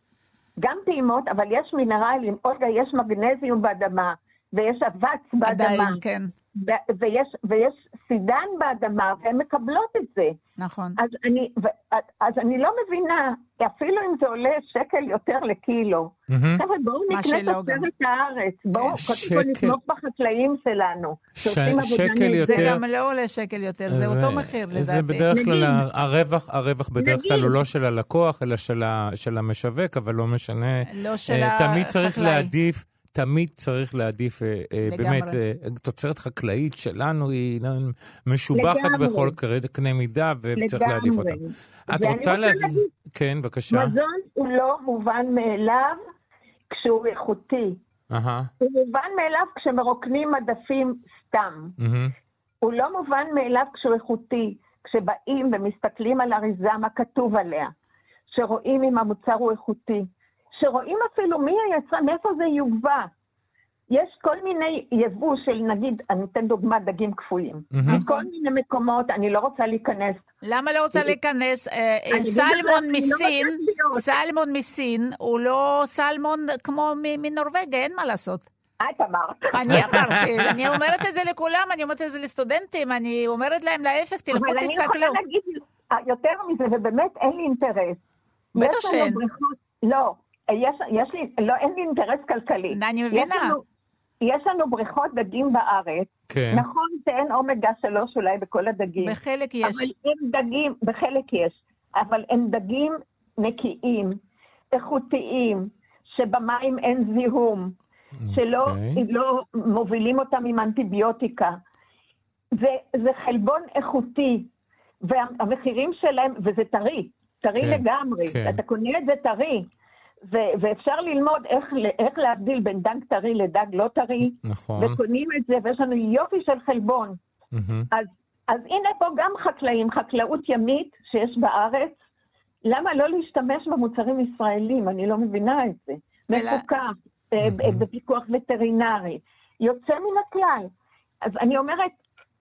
גם טעימות, אבל יש מינרלים, אולגה, יש מגנזיום באדמה, ויש אבץ באדמה, עדיין, כן. ו- ויש, ויש סידן באדמה, והן מקבלות את זה. נכון. אז אני, ו- אז אני לא מבינה, אפילו אם זה עולה שקל יותר לקילו, mm-hmm. חבר'ה, בואו נקנה תוצרת הארץ, בואו קודם כל נתמוך בחקלאים שלנו, שעושים ש- שקל עבודה. יותר... זה גם לא עולה שקל יותר, זה, זה אותו מחיר לדעתי. זה בדרך כלל, הרווח, הרווח בדרך כלל הוא לא של הלקוח, אלא של, ה- של המשווק, אבל לא משנה. לא של החקלאי. תמיד צריך להעדיף, תמיד צריך להעדיף, באמת, תוצרת חקלאית שלנו היא משובחת בכל קנה מידה, וצריך להעדיף אותה. את רוצה להזמין? כן, בבקשה. מזון הוא לא מובן מאליו כשהוא איכותי. הוא מובן מאליו כשמרוקנים מדפים סתם. הוא לא מובן מאליו כשהוא איכותי, כשבאים ומסתכלים על אריזה מה כתוב עליה, שרואים אם המוצר הוא איכותי. שרואים אפילו מי היצרן, מאיפה זה יובא. יש כל מיני יבוא של, נגיד, אני אתן דוגמה, דגים קפואים. מכל מיני מקומות, אני לא רוצה להיכנס. למה לא רוצה להיכנס? סלמון מסין, סלמון מסין, הוא לא סלמון כמו מנורווגיה, אין מה לעשות. את אמרת. אני אמרתי, אני אומרת את זה לכולם, אני אומרת את זה לסטודנטים, אני אומרת להם להפך, תלכו תסתכלו. אבל אני יכולה להגיד יותר מזה, ובאמת אין לי אינטרס. בטח שאין. לא. יש, יש לי, לא, אין לי אינטרס כלכלי. אני מבינה. יש לנו, יש לנו בריכות דגים בארץ. כן. נכון שאין אומגה שלוש אולי בכל הדגים. בחלק יש. אבל הם דגים, בחלק יש, אבל הם דגים נקיים, איכותיים, שבמים אין זיהום, שלא אוקיי. לא מובילים אותם עם אנטיביוטיקה. זה, זה חלבון איכותי, והמחירים שלהם, וזה טרי, טרי כן, לגמרי. כן. אתה קונה את זה טרי. ו- ואפשר ללמוד איך, איך להבדיל בין דג טרי לדג לא טרי. נכון. וקונים את זה, ויש לנו יופי של חלבון. מהמם. אז, אז הנה פה גם חקלאים, חקלאות ימית שיש בארץ. למה לא להשתמש במוצרים ישראלים? אני לא מבינה את זה. ולה- מפוקח, אה, מהמם. בפיקוח וטרינרי. יוצא מן הכלל. אז אני אומרת,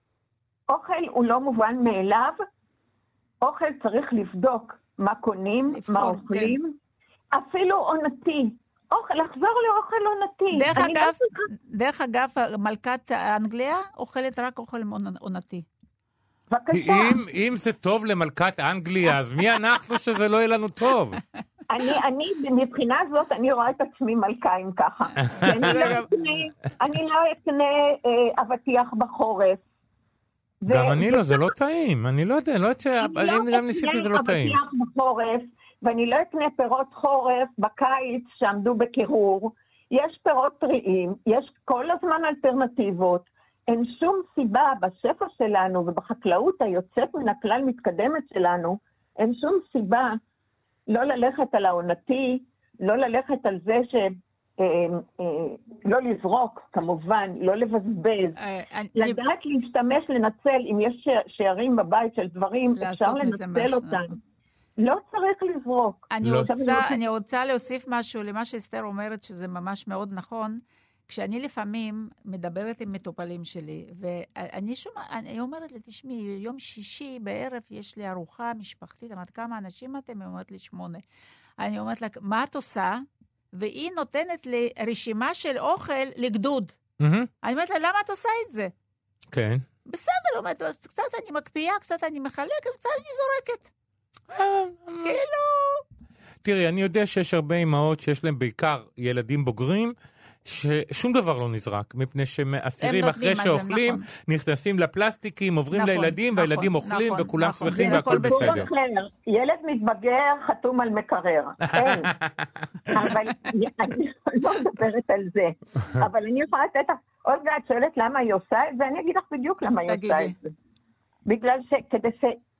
אוכל הוא לא מובן מאליו. אוכל צריך לבדוק מה קונים, לבחור, מה אוכלים. אפילו עונתי. אוכל, לחזור לאוכל עונתי. דרך אני לא אגב, צריכה- דרך אגב, מלכת אנגליה אוכלת רק אוכל עונתי. בבקשה. אם, אם זה טוב למלכת אנגליה, אז מי אנחנו שזה לא יהיה לנו טוב? אני, אני, מבחינה זאת, אני רואה את עצמי מלכה אם ככה. כי אני לא אקנה, אני לא אקנה אה, אבטיח בחורף. ו- גם אני ו- לא, זה לא טעים. אני לא יודע, לא יוצא, אני אם גם ניסיתי זה לא טעים. אבטיח בחורף, ואני לא אקנה פירות חורף בקיץ שעמדו בקירור. יש פירות טריים, יש כל הזמן אלטרנטיבות. אין שום סיבה בשפע שלנו ובחקלאות היוצאת מן הכלל מתקדמת שלנו, אין שום סיבה לא ללכת על העונתי, לא ללכת על זה ש... אה, אה, לא לזרוק, כמובן, לא לבזבז. אה, אני- לדעת להשתמש, לנצל, אם יש ש- שערים בבית של דברים, לעשות אפשר מזה לנצל משהו, אותם. נכון. לא צריך לזרוק. אני, לא. רוצה, עכשיו אני אני רוצה להוסיף משהו למה שאסתר אומרת, שזה ממש מאוד נכון. כשאני לפעמים מדברת עם מטופלים שלי, ואני שומע, אני אומרת לי, תשמעי, יום שישי בערב יש לי ארוחה משפחתית, אמרת, כמה אנשים אתם? היא אומרת לי, שמונה. אני אומרת לה, מה את עושה? והיא נותנת לי רשימה של אוכל לגדוד. מהמם. אני אומרת לה, למה את עושה את זה? כן. בסדר, היא אומרת, קצת אני מקפיאה, קצת אני מחלקת, קצת אני זורקת. כאילו... תראי, אני יודע שיש הרבה אמהות שיש להם בעיקר ילדים בוגרים, ששום דבר לא נזרק, מפני שאסירים נותנים אחרי מה שהם, שאוכלים, נכון. נכנסים לפלסטיקים, עוברים נכון, לילדים, נכון, והילדים אוכלים, נכון, וכולם נכון. שמחים זה והכל הכל סיפור בסדר. אחר. ילד מתבגר חתום על מקרר. אין. אבל אני לא מדברת על זה. אבל אני יכולה לתת לך, אולגה, את שואלת למה היא עושה את זה? אני אגיד לך בדיוק למה היא תגידי. עושה את זה. בגלל שכדי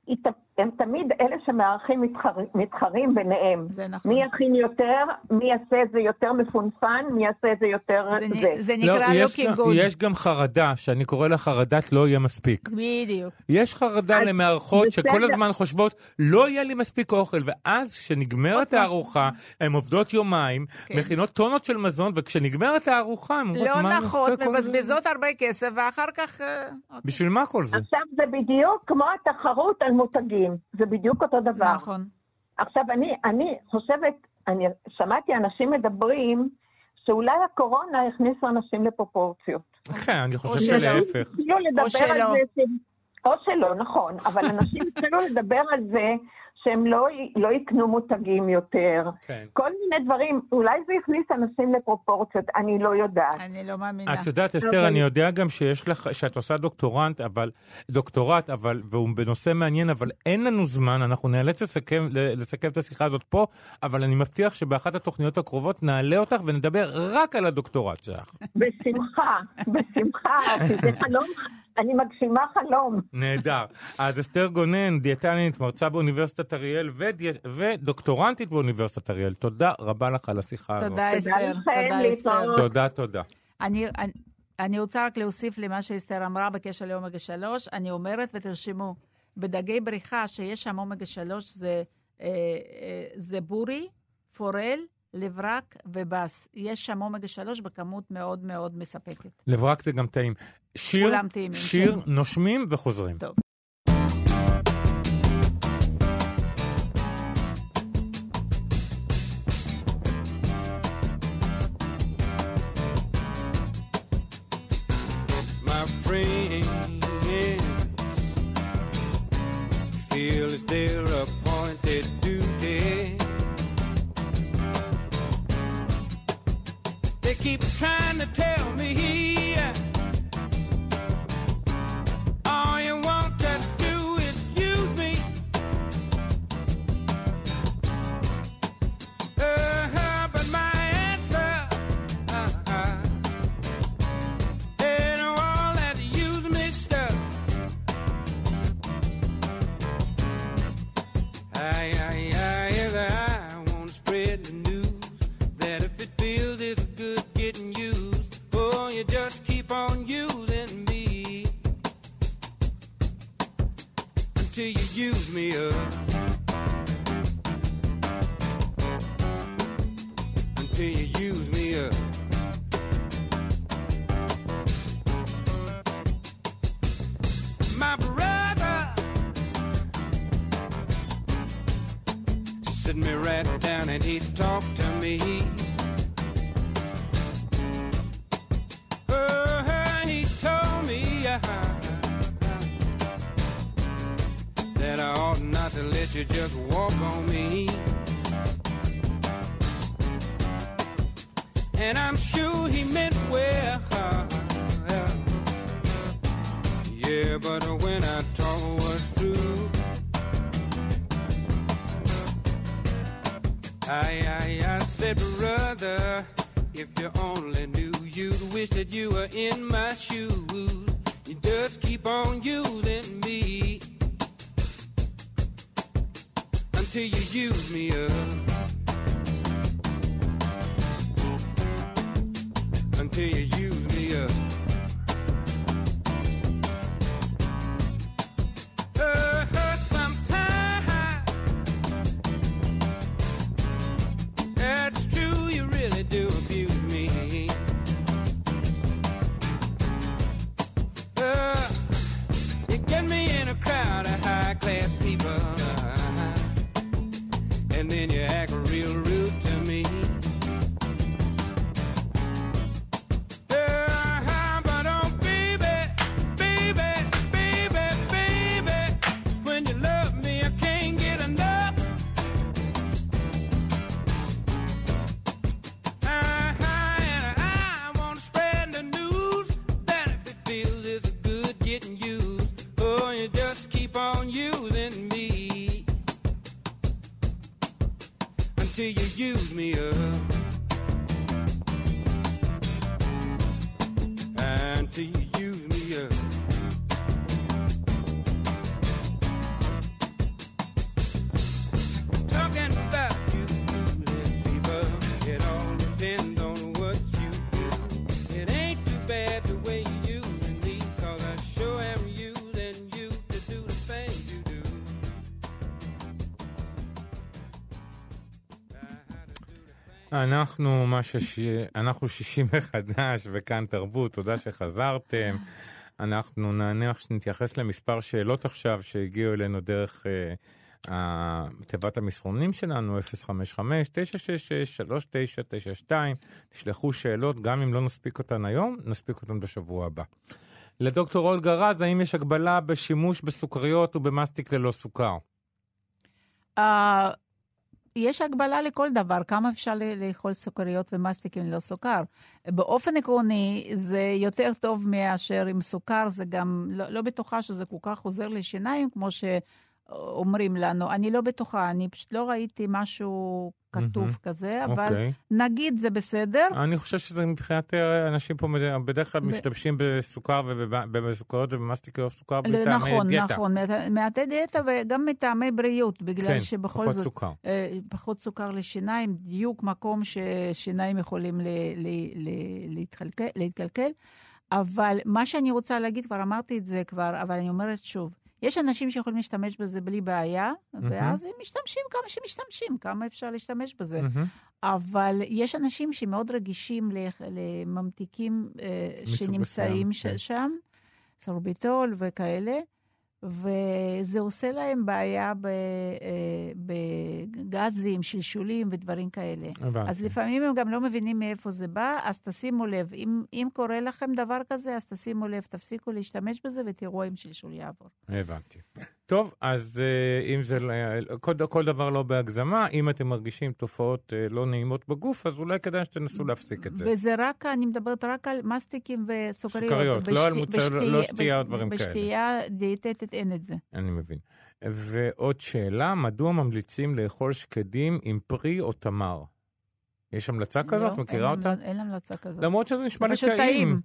שהם תמיד אלה שמארחים מתחרים, מתחרים ביניהם. זה נכון. מי יכין יותר, מי יעשה את זה יותר מפונפן, מי יעשה את זה יותר זה, זה. נ- זה לא, נקרא לא יש גם- כיגוד. יש גם חרדה, שאני קורא לה חרדת לא יהיה מספיק. בדיוק. יש חרדה אז למארחות שכל בסדר. הזמן חושבות, לא יהיה לי מספיק אוכל, ואז כשנגמרת הארוחה, הן עובדות יומיים, כן. מכינות טונות של מזון, וכשנגמרת הארוחה, הן אומרות, לא מה אני נחות, עושה כל זה?" מבזבזות הרבה כסף, ואחר כך... אה, אוקיי. בשביל מה כל זה? עכשיו זה בדיוק כמו התחרות על מותגים. זה בדיוק אותו דבר. נכון. עכשיו, אני, אני חושבת, אני שמעתי אנשים מדברים, שאולי הקורונה הכניסו אנשים לפרופורציות. כן, אני חושב שלא. שלהפך. התחילו לדבר שלא. על זה, ש... או שלא, נכון, אבל אנשים התחילו לדבר על זה, שהם לא, לא יקנו מותגים יותר. כן. כל מיני דברים, אולי זה הכניס אנשים לפרופורציות, אני לא יודעת. אני לא מאמינה. את יודעת, אסתר, אני יודע גם שיש לך, שאת עושה דוקטורנט, אבל, דוקטורט, אבל, והוא בנושא מעניין, אבל אין לנו זמן, אנחנו נאלץ לסכם, לסכם את השיחה הזאת פה, אבל אני מבטיח שבאחת התוכניות הקרובות נעלה אותך ונדבר רק על הדוקטורט שלך. בשמחה, בשמחה, כי זה חלום, אני מגשימה חלום. נהדר. אז אסתר גונן, דיאטנית, מרצה באוניברסיטת אריאל ודיא... ודוקטורנטית באוניברסיטת אריאל. תודה רבה לך על השיחה הזאת. תודה, אסתר. לכם, תודה, אסתר. להתראות. תודה, תודה. אני, אני, אני רוצה רק להוסיף למה שאסתר אמרה בקשר לאומגה שלוש. אני אומרת ותרשמו, בדגי בריחה שיש שם אומגה שלוש זה, אה, אה, זה בורי, פורל, לברק ובס. יש שם אומגה שלוש בכמות מאוד מאוד מספקת. לברק זה גם טעים. שיר, כולם טעימים, שיר, כן. נושמים וחוזרים. טוב. My friends feel it's their appointed duty. They keep trying to tell me until you use me up. Until you use me up. My brother sit me right down and he talked to me. Oh, he told me uh, that I ought not to let you just walk on me. And I'm sure he meant well. Yeah, but when I talk was through, I, I, I said, brother, if you only knew, you'd wish that you were in my shoes. You just keep on using me until you use me up. Until you use me up. אנחנו, מה שש... אנחנו שישים מחדש וכאן תרבות, תודה שחזרתם. אנחנו נענה, נתייחס למספר שאלות עכשיו שהגיעו אלינו דרך uh, תיבת המסרונים שלנו, אפס חמש חמש תשע שש שש שלוש תשע תשע שתיים. תשלחו שאלות, גם אם לא נספיק אותן היום, נספיק אותן בשבוע הבא. לדוקטור אולגה רז, האם יש הגבלה בשימוש בסוכריות ובמסטיק ללא סוכר? אה... Uh... יש הגבלה לכל דבר, כמה אפשר לאכול סוכריות ומסטיקים ללא סוכר. באופן עקרוני, זה יותר טוב מאשר עם סוכר, זה גם לא, לא בטוחה שזה כל כך עוזר לשיניים, כמו שאומרים לנו. אני לא בטוחה, אני פשוט לא ראיתי משהו כתוב mm-hmm. כזה, אבל okay. נגיד זה בסדר. אני חושב שזה מבחינת אנשים פה בדרך כלל ב... משתמשים בסוכר ובסוכריות ובמסטיק ללא סוכר בטעמי נכון, דיאטה. נכון, נכון, מטעמי דיאטה וגם מטעמי בריאות, בגלל כן, שבכל פחות זאת... סוכר. אה, פחות סוכר לשיניים, דיוק מקום ששיניים יכולים ל, ל, ל, להתקלקל, להתקלקל. אבל מה שאני רוצה להגיד, כבר אמרתי את זה כבר, אבל אני אומרת שוב, יש אנשים שיכולים להשתמש בזה בלי בעיה, mm-hmm. ואז הם משתמשים כמה שמשתמשים, כמה אפשר להשתמש בזה. Mm-hmm. אבל יש אנשים שמאוד רגישים לממתיקים uh, שנמצאים ש- שם, סורביטול וכאלה, וזה עושה להם בעיה בגזים, שלשולים ודברים כאלה. הבנתי. אז לפעמים הם גם לא מבינים מאיפה זה בא, אז תשימו לב, אם, אם קורה לכם דבר כזה, אז תשימו לב, תפסיקו להשתמש בזה ותראו אם שלשול יעבור. הבנתי. טוב, אז אם זה, כל, כל דבר לא בהגזמה, אם אתם מרגישים תופעות לא נעימות בגוף, אז אולי כדאי שתנסו להפסיק את זה. וזה רק, אני מדברת רק על מסטיקים וסוכריות. סוכריות, בשתי, לא על מוצר, בשתי, לא שתייה או דברים בשתייה כאלה. בשתייה דיאטטית אין את זה. אני מבין. ועוד שאלה, מדוע ממליצים לאכול שקדים עם פרי או תמר? יש המלצה כזאת? לא, מכירה אין, אותה? אין המלצה כזאת. למרות שזה נשמע לי טעים.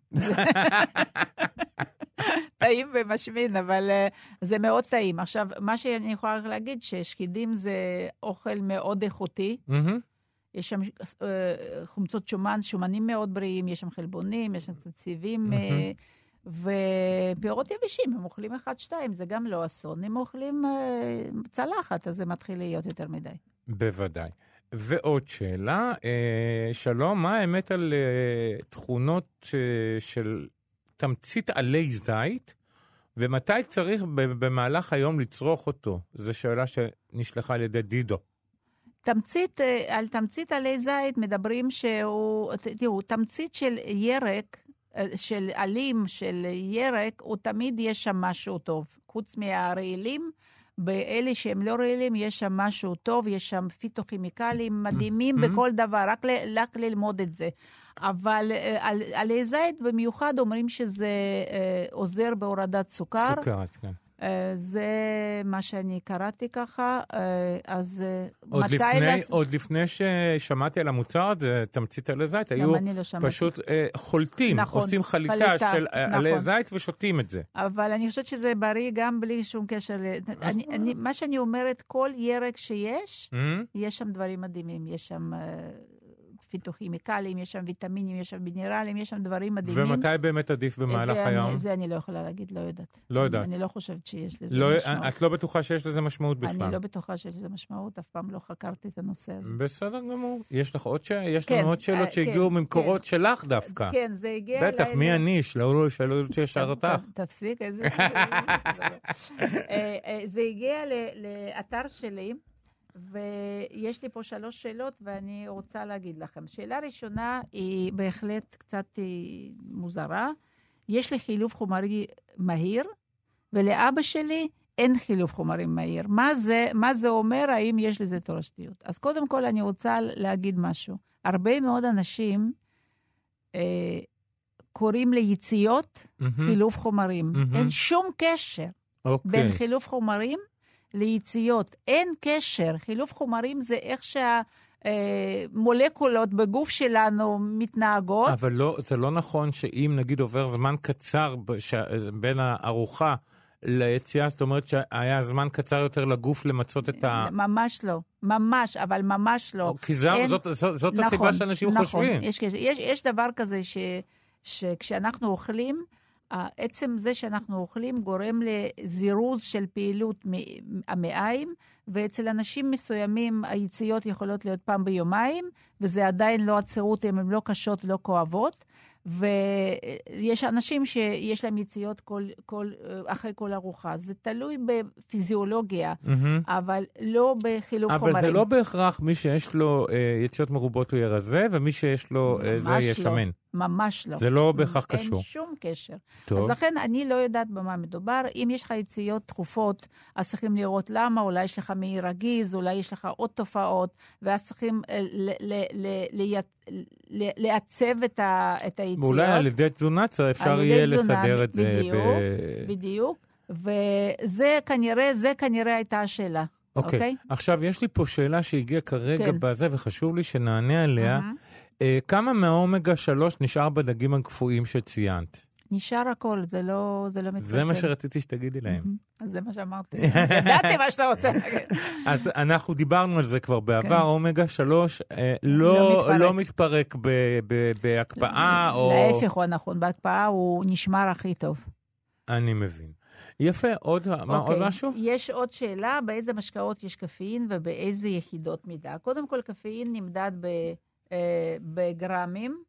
טעים ומשמין, אבל uh, זה מאוד טעים. עכשיו, מה שאני יכולה להגיד, ששקדים זה אוכל מאוד איכותי. Mm-hmm. יש שם uh, חומצות שומן, שומנים מאוד בריאים, יש שם חלבונים, יש שם צציבים, mm-hmm. uh, ופירות יבשים, הם אוכלים אחד, שתיים, זה גם לא אסון. הם אוכלים אה, צלחת, אז זה מתחיל להיות יותר מדי. בוודאי. ועוד שאלה, אה, שלום, מה האמת על אה, תכונות אה, של תמצית עלי זית, ומתי צריך במהלך היום לצרוך אותו? זו שאלה שנשלחה על ידי דידו. תמצית, על תמצית עלי זית מדברים שהוא, תראו, תמצית של ירק, של עלים, של ירק, הוא תמיד יש שם משהו טוב. חוץ מהרעילים, באלה שהם לא רעילים, יש שם משהו טוב, יש שם פיתוכימיקלים מדהימים בכל דבר, רק, ל, רק ללמוד את זה. אבל על, עלי זית במיוחד אומרים שזה אה, עוזר בהורדת סוכר. סוכרת, כן. זה מה שאני קראתי ככה, אז עוד מתי... לפני, לס... עוד לפני ששמעתי על המוצר, זה תמצית עלי זית, היו לא פשוט אה, חולטים, נכון, עושים חליטה, חליטה של נכון. עלי זית ושותים את זה. אבל אני חושבת שזה בריא גם בלי שום קשר. אני, אני, מה שאני אומרת, כל ירק שיש, mm-hmm. יש שם דברים מדהימים, יש שם... פיתוכימיקלים, יש שם ויטמינים, יש שם מינרלים, יש שם דברים מדהימים. ומתי באמת עדיף במהלך היום? זה אני לא יכולה להגיד, לא יודעת. לא יודעת. אני לא חושבת שיש לזה לא, משמעות. את לא בטוחה שיש לזה משמעות בכלל? אני לא בטוחה שיש לזה משמעות, אף פעם לא חקרתי את הנושא הזה. בסדר גמור. יש לך עוד, ש... יש כן, לנו עוד שאלות כן, שהגיעו כן, ממקורות כן. שלך דווקא. כן, זה הגיע... בטח, מי אני? שלא שאלות שישר אותך. תפסיק, איזה... זה הגיע לאתר שלי, ויש לי פה שלוש שאלות, ואני רוצה להגיד לכם. שאלה ראשונה היא בהחלט קצת מוזרה. יש לי חילוף חומרי מהיר, ולאבא שלי אין חילוף חומרים מהיר. מה זה, מה זה אומר? האם יש לזה תורשתיות? אז קודם כל אני רוצה להגיד משהו. הרבה מאוד אנשים אה, קוראים ליציאות mm-hmm. חילוף חומרים. Mm-hmm. אין שום קשר okay. בין חילוף חומרים ליציאות. אין קשר. חילוף חומרים זה איך שהמולקולות בגוף שלנו מתנהגות. אבל לא, זה לא נכון שאם נגיד עובר זמן קצר בין הארוחה ליציאה, זאת אומרת שהיה זמן קצר יותר לגוף למצות את ה... ממש לא. ממש, אבל ממש לא. כי זה, אין... זאת, זאת, זאת נכון, הסיבה שאנשים נכון. חושבים. יש, יש, יש דבר כזה ש, שכשאנחנו אוכלים, עצם זה שאנחנו אוכלים גורם לזירוז של פעילות המעיים, ואצל אנשים מסוימים היציאות יכולות להיות פעם ביומיים, וזה עדיין לא עצרות, הן לא קשות, לא כואבות, ויש אנשים שיש להם יציאות כל, כל, אחרי כל ארוחה. זה תלוי בפיזיולוגיה, mm-hmm. אבל לא בחילוף אבל חומרים. אבל זה לא בהכרח מי שיש לו אה, יציאות מרובות הוא ירזה, ומי שיש לו אה, זה ישמן. ממש לא. זה לא בהכרח אין קשור. אין שום קשר. טוב. אז לכן אני לא יודעת במה מדובר. אם יש לך יציאות תכופות, אז צריכים לראות למה, אולי יש לך מעי רגיז, אולי יש לך עוד תופעות, ואז צריכים ל- ל- ל- ל- ל- לעצב את, ה- את היציאות. ואולי על ידי תזונה אפשר יהיה לסדר את זה. בדיוק, ב... בדיוק. וזה כנראה, זה כנראה הייתה השאלה. אוקיי. אוקיי? עכשיו, יש לי פה שאלה שהגיעה כרגע כן. בזה, וחשוב לי שנענה עליה. Uh-huh. כמה מהאומגה שלוש נשאר בדגים הקפואים שציינת? נשאר הכל, זה לא, זה לא מתקדם. זה מה שרציתי שתגידי להם. אז זה מה שאמרתי. ידעתי מה שאתה רוצה להגיד. אז אנחנו דיברנו על זה כבר בעבר, אומגה שלוש לא מתפרק בהקפאה או... להפך הוא נכון, בהקפאה הוא נשמר הכי טוב. אני מבין. יפה, עוד משהו? יש עוד שאלה, באיזה משקאות יש קפאין ובאיזה יחידות מידה. קודם כל, קפאין נמדד ב... בגרמים,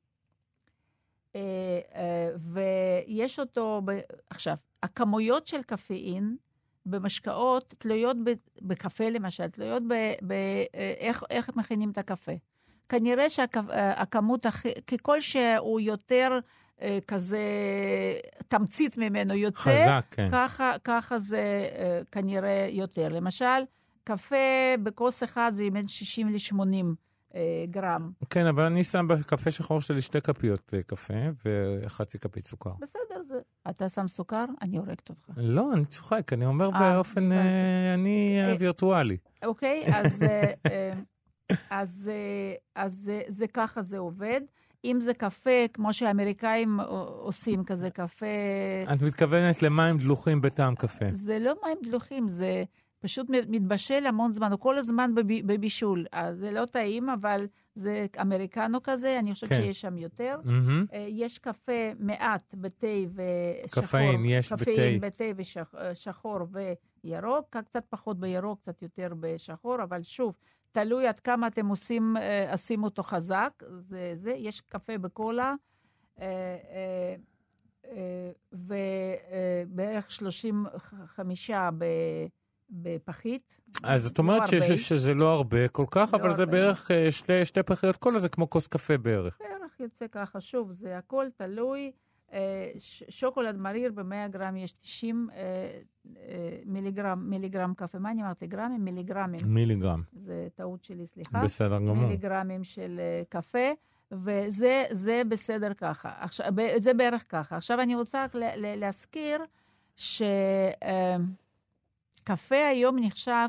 ויש אותו, עכשיו, הכמויות של קפאין במשקאות תלויות בקפה למשל, תלויות באיך מכינים את הקפה. כנראה שהכמות, ככל שהוא יותר כזה תמצית ממנו יוצא, חזק, כן. ככה, ככה זה כנראה יותר. למשל, קפה בכוס אחד זה בין שישים לשמונים גרם. כן, אבל אני שם בקפה שחור שלי שתי כפיות קפה וחצי כפית סוכר. בסדר, זה... אתה שם סוכר? אני הורגת אותך. לא, אני צוחק, אני אומר באופן, אני וירטואלי. אוקיי, אז אז אז זה ככה זה עובד. אם זה קפה, כמו שהאמריקאים עושים כזה קפה... את מתכוונת למים דלוחים בטעם קפה. זה לא מים דלוחים, זה... פשוט מתבשל המון זמן, הוא כל הזמן בב, בבישול. אז זה לא טעים, אבל זה אמריקנו כזה, אני חושבת כן. שיש שם יותר. Mm-hmm. יש קפה מעט בתה ושחור. קפאין, יש בתה. קפאין בתה ושחור וירוק, קצת פחות בירוק, קצת יותר בשחור, אבל שוב, תלוי עד כמה אתם עושים, עושים אותו חזק. זה, זה, יש קפה בקולה, ובערך שלושים וחמישה בפחית. אז זאת אומרת שזה לא הרבה כל כך, אבל זה בערך שתי פחיות קולה, זה כמו כוס קפה בערך. בערך יוצא ככה, שוב, זה הכל תלוי. שוקולד מריר ב-מאה גרם יש תשעים מיליגרם, מיליגרם קפה. מה אני אמרתי? גרמים? מיליגרמים. מיליגרם. זה טעות שלי, סליחה. בסדר גמור. מיליגרמים של קפה. וזה זה בסדר ככה. עכשיו, זה בערך ככה. עכשיו אני רוצה רק להזכיר שקפה היום נחשב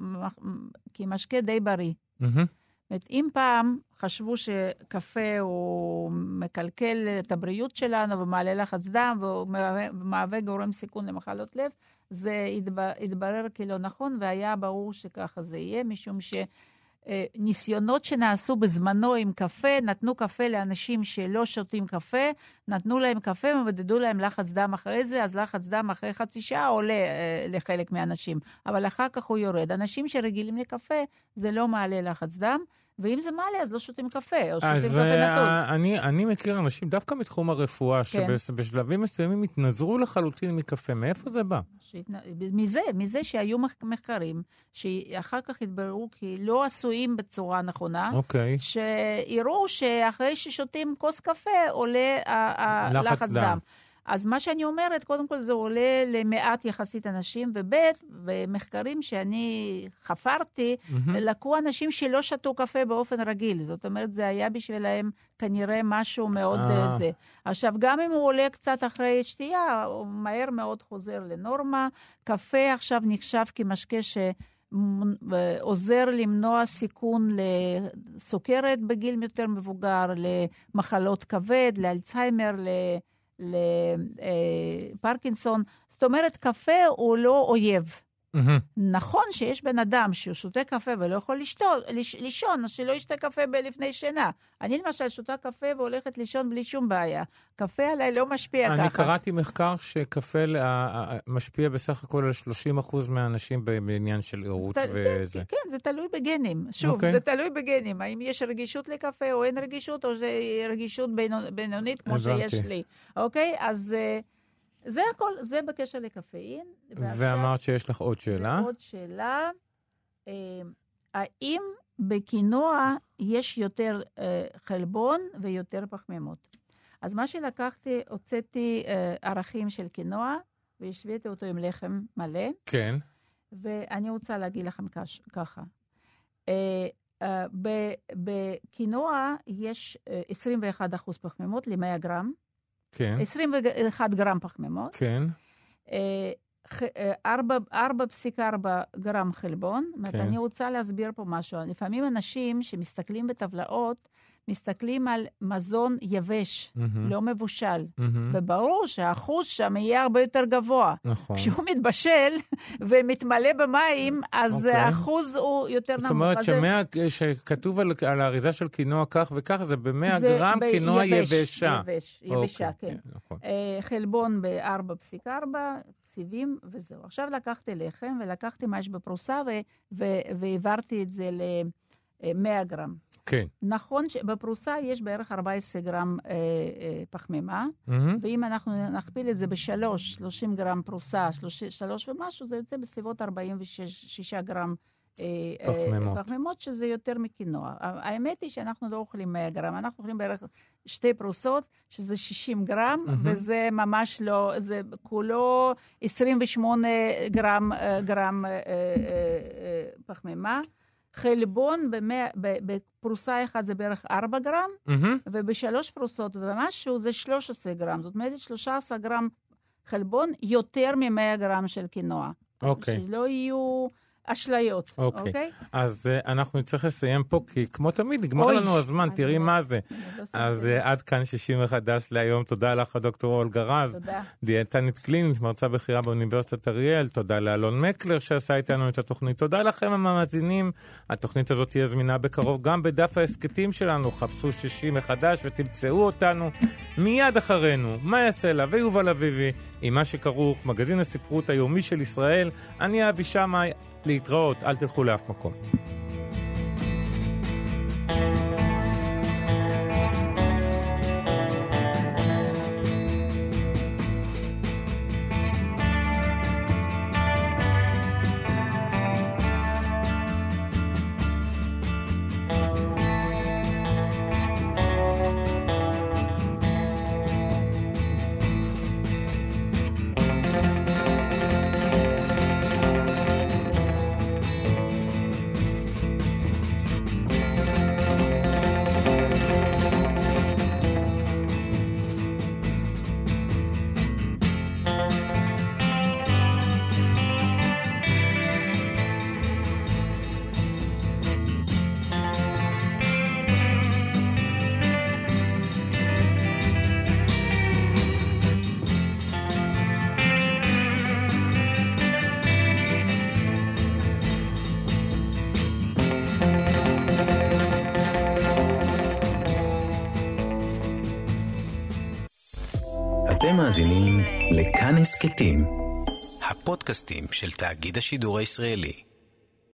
כמשקה די בריא. אם פעם חשבו שקפה הוא מקלקל את הבריאות שלנו ומעלה לחץ דם ומהווה גורם סיכון למחלות לב, זה התברר כלא נכון, והיה ברור שככה זה יהיה, משום ש... ניסיונות שנעשו בזמנו עם קפה, נתנו קפה לאנשים שלא שותים קפה, נתנו להם קפה ומדדו להם לחץ דם אחרי זה, אז לחץ דם אחרי חצי שעה עולה אה, לחלק מהאנשים, אבל אחר כך הוא יורד. אנשים שרגילים לקפה, זה לא מעלה לחץ דם, ואם זה מעלה, אז לא שותים קפה, או שותים אז קפה נטול. אני, אני מכיר אנשים, דווקא מתחום הרפואה, כן. שבשלבים מסוימים התנזרו לחלוטין מקפה. מאיפה זה בא? שהתנ... מזה, מזה שהיו מחקרים, שאחר כך התבררו כי לא עשויים בצורה נכונה, אוקיי. שיראו שאחרי ששותים כוס קפה, עולה לחץ דם. דם. אז מה שאני אומרת, קודם כל זה עולה למעט יחסית אנשים, ובית, במחקרים שאני חפרתי, mm-hmm. לקחו אנשים שלא שתו קפה באופן רגיל. זאת אומרת, זה היה בשבילהם כנראה משהו מאוד ah. זה. עכשיו, גם אם הוא עולה קצת אחרי שתייה, הוא מהר מאוד חוזר לנורמה. קפה עכשיו נחשב כמשקה שעוזר למנוע סיכון לסוכרת בגיל יותר מבוגר, למחלות כבד, לאלצהיימר, ל... לפרקינסון. זאת אומרת, קפה הוא לא אויב. נכון שיש בן אדם שהוא שותה קפה ולא יכול לשתות, לישון, אז שלא ישתה קפה לפני שינה. אני למשל שותה קפה והולכת לישון בלי שום בעיה. קפה עליי לא משפיע ככה. אני קראתי מחקר שקפה משפיע בסך הכל על שלושים אחוז מהאנשים בעניין של עירות וזה. כן, זה תלוי בגנים. שוב, זה תלוי בגנים. האם יש רגישות לקפה או אין רגישות, או זה רגישות בינונית כמו שיש לי. אוקיי? אז... זה הכל, זה בקשר לקפאין. ואמרת שיש לך עוד שאלה. עוד שאלה, אה, האם בקינוע יש יותר אה, חלבון ויותר פחמימות? אז מה שלקחתי, הוצאתי אה, ערכים של קינוע, והשוויתי אותו עם לחם מלא. כן. ואני רוצה להגיד לכם כש, ככה. אה, אה, בקינוע יש אה, עשרים ואחד אחוז פחמימות ל-מאה גרם. כן. עשרים ואחד גרם פחמימות. כן. ארבע נקודה ארבע גרם חלבון. כן. אני רוצה להסביר פה משהו. לפעמים אנשים שמסתכלים בטבלאות, מסתכלים על מזון יבש, mm-hmm. לא מבושל. Mm-hmm. וברור שהאחוז שם יהיה הרבה יותר גבוה. נכון. כשהוא מתבשל ומתמלא במים, אז okay. האחוז הוא יותר נמוך. זאת אומרת שמאה, שכתוב על, על האריזה של קינוע כך וכך, זה ב-מאה גרם קינוע יבש, יבשה. יבש, יבשה, okay. כן. Yeah, נכון. חלבון ב-ארבע נקודה ארבע, סיבים וזהו. עכשיו לקחתי לחם ולקחתי מש בפרוסה ו- ו- והעברתי את זה ל-מאה גרם. כן. נכון שבפרוסה יש בערך ארבע עשרה גרם אה, אה, פחמימה, mm-hmm. ואם אנחנו נכפיל את זה בשלוש, שלושים גרם פרוסה, שלוש, שלוש ומשהו, זה יוצא בסביבות ארבעים ושש גרם אה, פחמימות. אה, פחמימות, שזה יותר מקינוע. האמת היא שאנחנו לא אוכלים מאה גרם, אנחנו אוכלים בערך שתי פרוסות, שזה שישים גרם, mm-hmm. וזה ממש לא, זה כולו עשרים ושמונה גרם, גרם אה, אה, אה, פחמימה. חלבון בפרוסה אחת זה בערך ארבע גרם, mm-hmm. ובשלוש פרוסות ומשהו זה שלוש עשרה גרם. זאת אומרת, שלושה עשר גרם חלבון יותר מ-מאה גרם של קינוע. אוקיי. Okay. שלא יהיו אשליות, אוקיי. אוקיי? אז uh, אנחנו נצטרך לסיים פה, כי כמו תמיד, נגמר אוי, לנו הזמן, אני תראי לא- מה זה. אני לא אז שמתי uh, עד כאן שישים מחדש להיום. תודה לך, דוקטור אולגה רז. תודה. דיאטנית קלינית, מרצה בכירה באוניברסיטת אריאל. תודה לאלון מקלר שעשה איתנו את התוכנית. תודה לכם המאזינים. התוכנית הזאת תהיה זמינה בקרוב גם בדף ההסקטים שלנו. חפשו שישים מחדש ותמצאו אותנו מיד אחרינו. מה יעשה לה ויובל אביבי עם מה שכרוך, מגזין הספרות היומי של ישראל. אני אבי שמאי. להתראות, אל תלכו לאף מקום. אתם מאזינים לכאן הסקטים, הפודקאסטים של תאגיד השידור הישראלי.